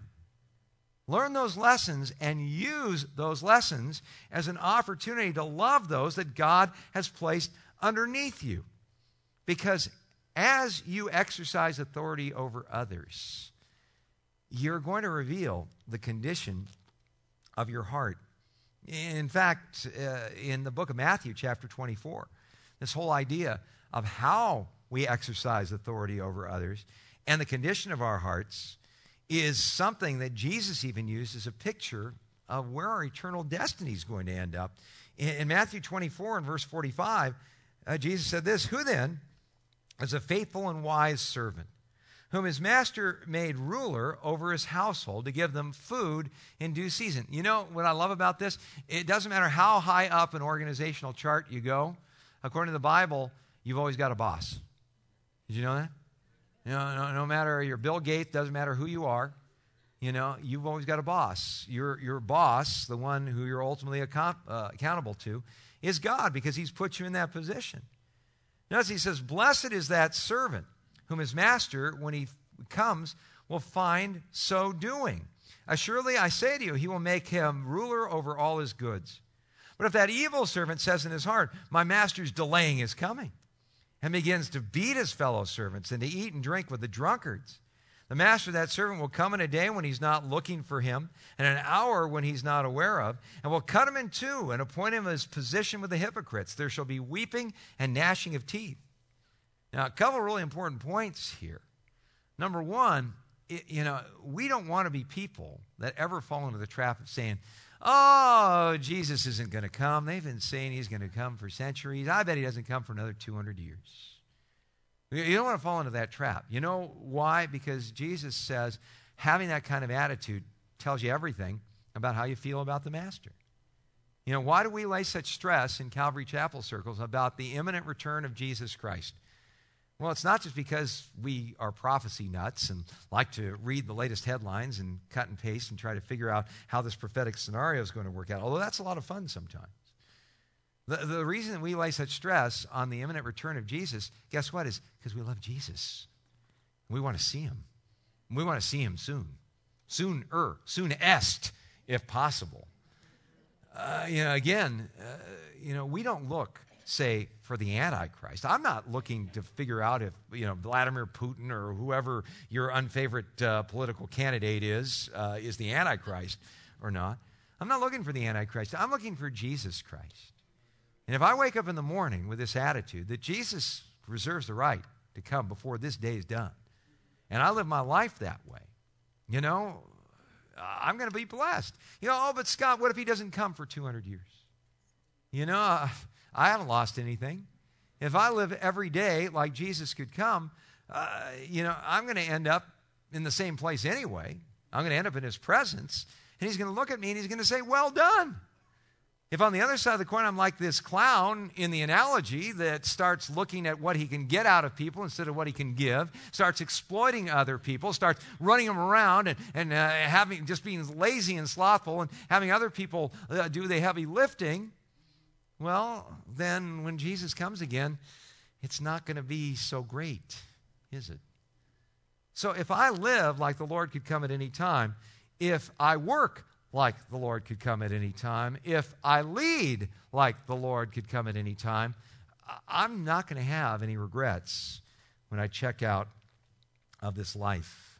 [SPEAKER 1] Learn those lessons and use those lessons as an opportunity to love those that God has placed underneath you. Because as you exercise authority over others, you're going to reveal the condition of your heart. In fact, in the book of Matthew, chapter 24, this whole idea of how we exercise authority over others and the condition of our hearts is something that Jesus even used as a picture of where our eternal destiny is going to end up. In Matthew 24 and verse 45, Jesus said this: "Who then is a faithful and wise servant, whom his master made ruler over his household to give them food in due season?" You know what I love about this? It doesn't matter how high up an organizational chart you go. According to the Bible, you've always got a boss. Did you know that? No matter your Bill Gates, doesn't matter who you are, you've always got a boss. Your boss, the one who you're ultimately accountable to, is God, because he's put you in that position. Notice he says, "Blessed is that servant whom his master, when he comes, will find so doing. Assuredly, I say to you, he will make him ruler over all his goods. But if that evil servant says in his heart, 'My master's delaying his coming,' and begins to beat his fellow servants and to eat and drink with the drunkards, the master of that servant will come in a day when he's not looking for him, and an hour when he's not aware of, and will cut him in two and appoint him his position with the hypocrites. There shall be weeping and gnashing of teeth." Now, a couple of really important points here. Number one, we don't want to be people that ever fall into the trap of saying, "Oh, Jesus isn't going to come. They've been saying he's going to come for centuries. I bet he doesn't come for another 200 years. You don't want to fall into that trap. You know why? Because Jesus says having that kind of attitude tells you everything about how you feel about the Master. Why do we lay such stress in Calvary Chapel circles about the imminent return of Jesus Christ? Well, it's not just because we are prophecy nuts and like to read the latest headlines and cut and paste and try to figure out how this prophetic scenario is going to work out, although that's a lot of fun sometimes. The reason that we lay such stress on the imminent return of Jesus, guess what, is because we love Jesus. We want to see him. We want to see him soon. Soon-est, if possible. We don't look, say, for the Antichrist. I'm not looking to figure out if, Vladimir Putin or whoever your unfavorite political candidate is the Antichrist or not. I'm not looking for the Antichrist. I'm looking for Jesus Christ. And if I wake up in the morning with this attitude that Jesus reserves the right to come before this day is done, and I live my life that way, I'm going to be blessed. But Scott, what if he doesn't come for 200 years? I haven't lost anything. If I live every day like Jesus could come, I'm going to end up in the same place anyway. I'm going to end up in his presence, and he's going to look at me and he's going to say, well done. If on the other side of the coin I'm like this clown in the analogy that starts looking at what he can get out of people instead of what he can give, starts exploiting other people, starts running them around and just being lazy and slothful and having other people do the heavy lifting, well, then when Jesus comes again, it's not going to be so great, is it? So if I live like the Lord could come at any time, if I work like the Lord could come at any time, if I lead like the Lord could come at any time, I'm not going to have any regrets when I check out of this life.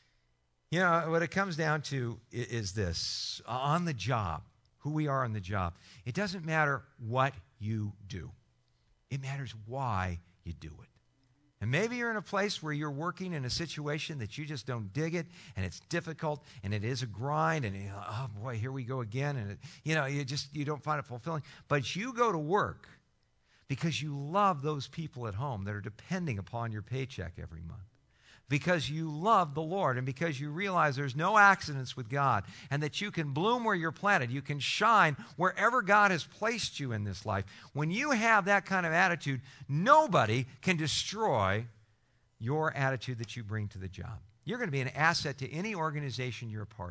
[SPEAKER 1] What it comes down to is this. On the job, who we are on the job, it doesn't matter what you do. It matters why you do it. And maybe you're in a place where you're working in a situation that you just don't dig it, and it's difficult, and it is a grind, and oh boy, here we go again, and you don't find it fulfilling. But you go to work because you love those people at home that are depending upon your paycheck every month. Because you love the Lord and because you realize there's no accidents with God and that you can bloom where you're planted. You can shine wherever God has placed you in this life. When you have that kind of attitude, nobody can destroy your attitude that you bring to the job. You're going to be an asset to any organization you're a part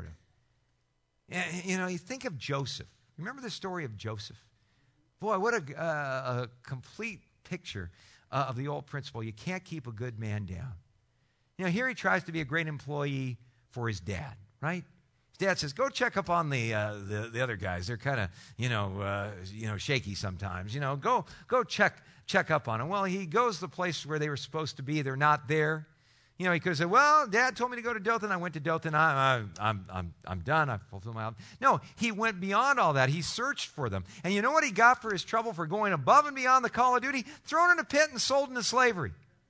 [SPEAKER 1] of. You think of Joseph. Remember the story of Joseph? Boy, what a complete picture of the old principle. You can't keep a good man down. Here he tries to be a great employee for his dad, right? His dad says, go check up on the other guys. They're kind of, shaky sometimes. Go check up on them. Well, he goes to the place where they were supposed to be. They're not there. He could have said, well, Dad told me to go to Dothan. I went to Dothan. I'm done. I've fulfilled my obligation. No, he went beyond all that. He searched for them. And you know what he got for his trouble for going above and beyond the call of duty? Thrown in a pit and sold into slavery.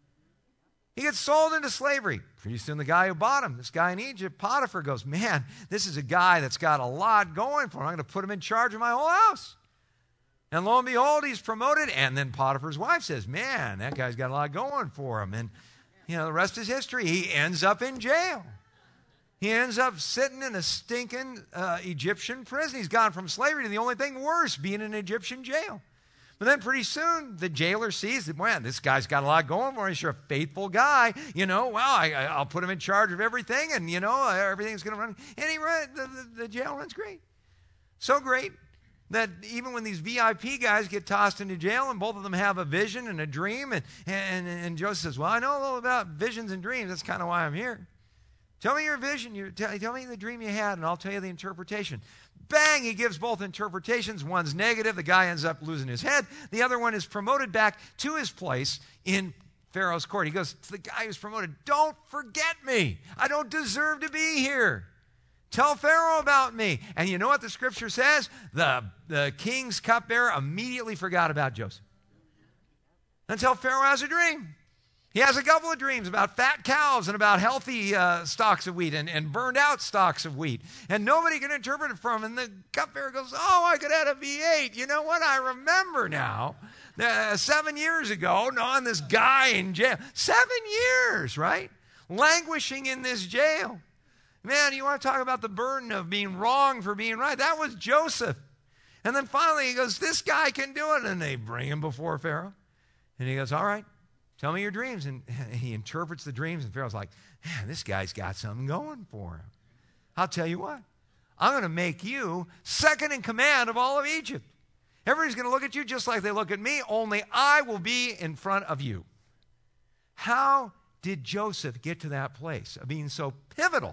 [SPEAKER 1] He gets sold into slavery. Pretty soon the guy who bought him, this guy in Egypt, Potiphar, goes, man, this is a guy that's got a lot going for him. I'm going to put him in charge of my whole house. And lo and behold, he's promoted. And then Potiphar's wife says, man, that guy's got a lot going for him. And, the rest is history. He ends up in jail. He ends up sitting in a stinking Egyptian prison. He's gone from slavery to the only thing worse, being in an Egyptian jail. But then pretty soon, the jailer sees that, man, this guy's got a lot going for him. He's sure a faithful guy. I'll put him in charge of everything, and, everything's going to run. And the jail runs great. So great that even when these VIP guys get tossed into jail, and both of them have a vision and a dream, and Joseph says, well, I know a little about visions and dreams. That's kind of why I'm here. Tell me your vision. Tell me the dream you had, and I'll tell you the interpretation. Bang, he gives both interpretations. One's negative. The guy ends up losing his head. The other one is promoted back to his place in Pharaoh's court. He goes to the guy who's promoted, don't forget me. I don't deserve to be here. Tell Pharaoh about me. And you know what the scripture says? The king's cupbearer immediately forgot about Joseph. Until Pharaoh has a dream. He has a couple of dreams about fat cows and about healthy stalks of wheat and burned out stalks of wheat. And nobody can interpret it from him. And the cupbearer goes, oh, I could add a V8. You know what? I remember now. 7 years ago, knowing this guy in jail. 7 years, right? Languishing in this jail. Man, you want to talk about the burden of being wrong for being right? That was Joseph. And then finally he goes, this guy can do it. And they bring him before Pharaoh. And he goes, all right. Tell me your dreams. And he interprets the dreams, and Pharaoh's like, man, this guy's got something going for him. I'll tell you what. I'm going to make you second in command of all of Egypt. Everybody's going to look at you just like they look at me, only I will be in front of you. How did Joseph get to that place of being so pivotal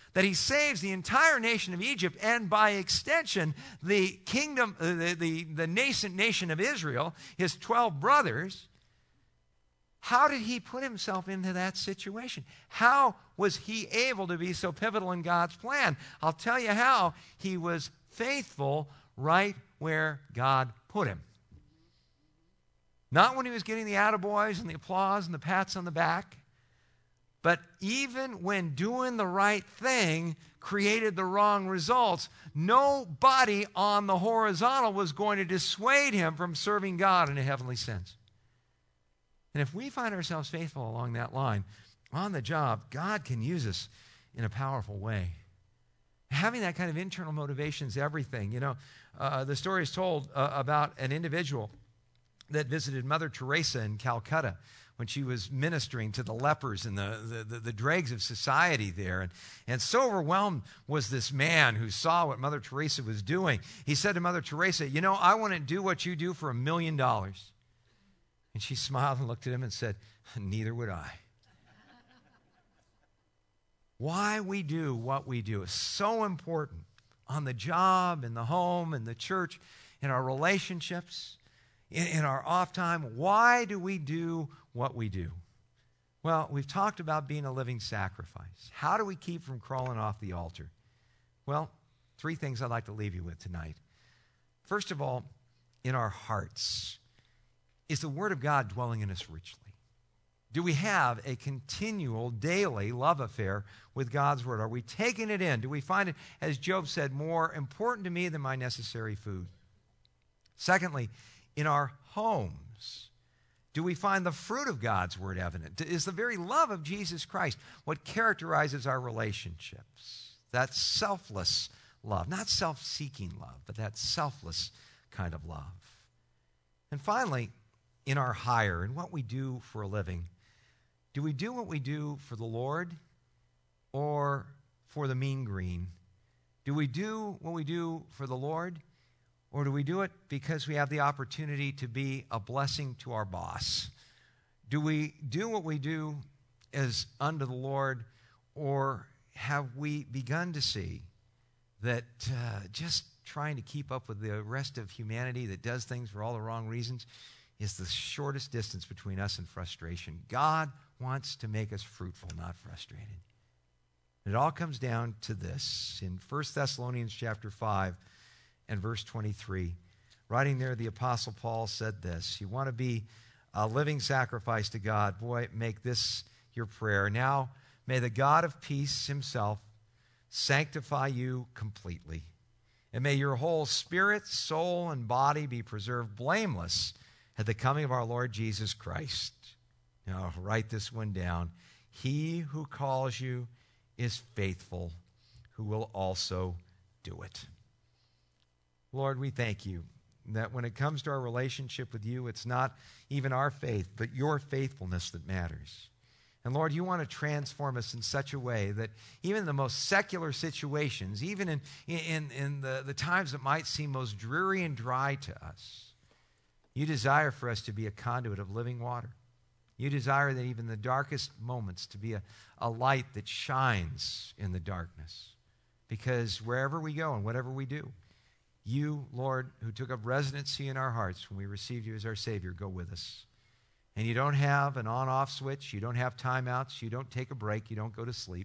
[SPEAKER 1] that he saves the entire nation of Egypt and by extension the kingdom, the nascent nation of Israel, his 12 brothers, how did he put himself into that situation? How was he able to be so pivotal in God's plan? I'll tell you how. He was faithful right where God put him. Not when he was getting the attaboys and the applause and the pats on the back, but even when doing the right thing created the wrong results, nobody on the horizontal was going to dissuade him from serving God in a heavenly sense. And if we find ourselves faithful along that line, on the job, God can use us in a powerful way. Having that kind of internal motivation is everything. You know, the story is told about an individual that visited Mother Teresa in Calcutta when she was ministering to the lepers and the dregs of society there. And so overwhelmed was this man who saw what Mother Teresa was doing. He said to Mother Teresa, you know, I want to do what you do for $1 million. And she smiled and looked at him and said, neither would I. Why we do what we do is so important on the job, in the home, in the church, in our relationships, in our off time. Why do we do what we do? Well, we've talked about being a living sacrifice. How do we keep from crawling off the altar? Well, 3 things I'd like to leave you with tonight. First of all, in our hearts, is the Word of God dwelling in us richly? Do we have a continual, daily love affair with God's Word? Are we taking it in? Do we find it, as Job said, more important to me than my necessary food? Secondly, in our homes, do we find the fruit of God's Word evident? Is the very love of Jesus Christ what characterizes our relationships? That selfless love, not self-seeking love, but that selfless kind of love. And finally, in our hire and what we do for a living, do we do what we do for the Lord or for the mean green? Do we do what we do for the Lord, or do we do it because we have the opportunity to be a blessing to our boss? Do we do what we do as unto the Lord, or have we begun to see that just trying to keep up with the rest of humanity that does things for all the wrong reasons is the shortest distance between us and frustration? God wants to make us fruitful, not frustrated. It all comes down to this. In 1 Thessalonians chapter 5 and verse 23, writing there, the Apostle Paul said this: you want to be a living sacrifice to God? Boy, make this your prayer. Now, may the God of peace himself sanctify you completely, and may your whole spirit, soul, and body be preserved blameless at the coming of our Lord Jesus Christ. Now, write this one down. He who calls you is faithful, who will also do it. Lord, we thank you that when it comes to our relationship with you, it's not even our faith, but your faithfulness that matters. And Lord, you want to transform us in such a way that even in the most secular situations, even in the times that might seem most dreary and dry to us, you desire for us to be a conduit of living water. You desire that even the darkest moments to be a light that shines in the darkness. Because wherever we go and whatever we do, you, Lord, who took up residency in our hearts when we received you as our Savior, go with us. And you don't have an on-off switch. You don't have timeouts. You don't take a break. You don't go to sleep.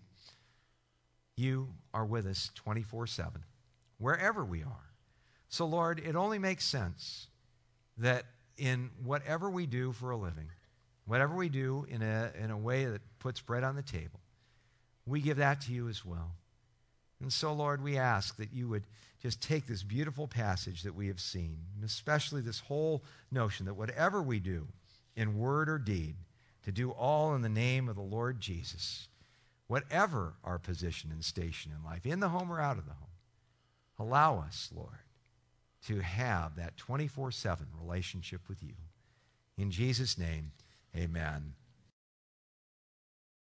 [SPEAKER 1] You are with us 24/7, wherever we are. So, Lord, it only makes sense that in whatever we do for a living, whatever we do in a way that puts bread on the table, we give that to you as well. And so, Lord, we ask that you would just take this beautiful passage that we have seen, and especially this whole notion that whatever we do in word or deed, to do all in the name of the Lord Jesus, whatever our position and station in life, in the home or out of the home, allow us, Lord, to have that 24/7 relationship with you. In Jesus' name, amen.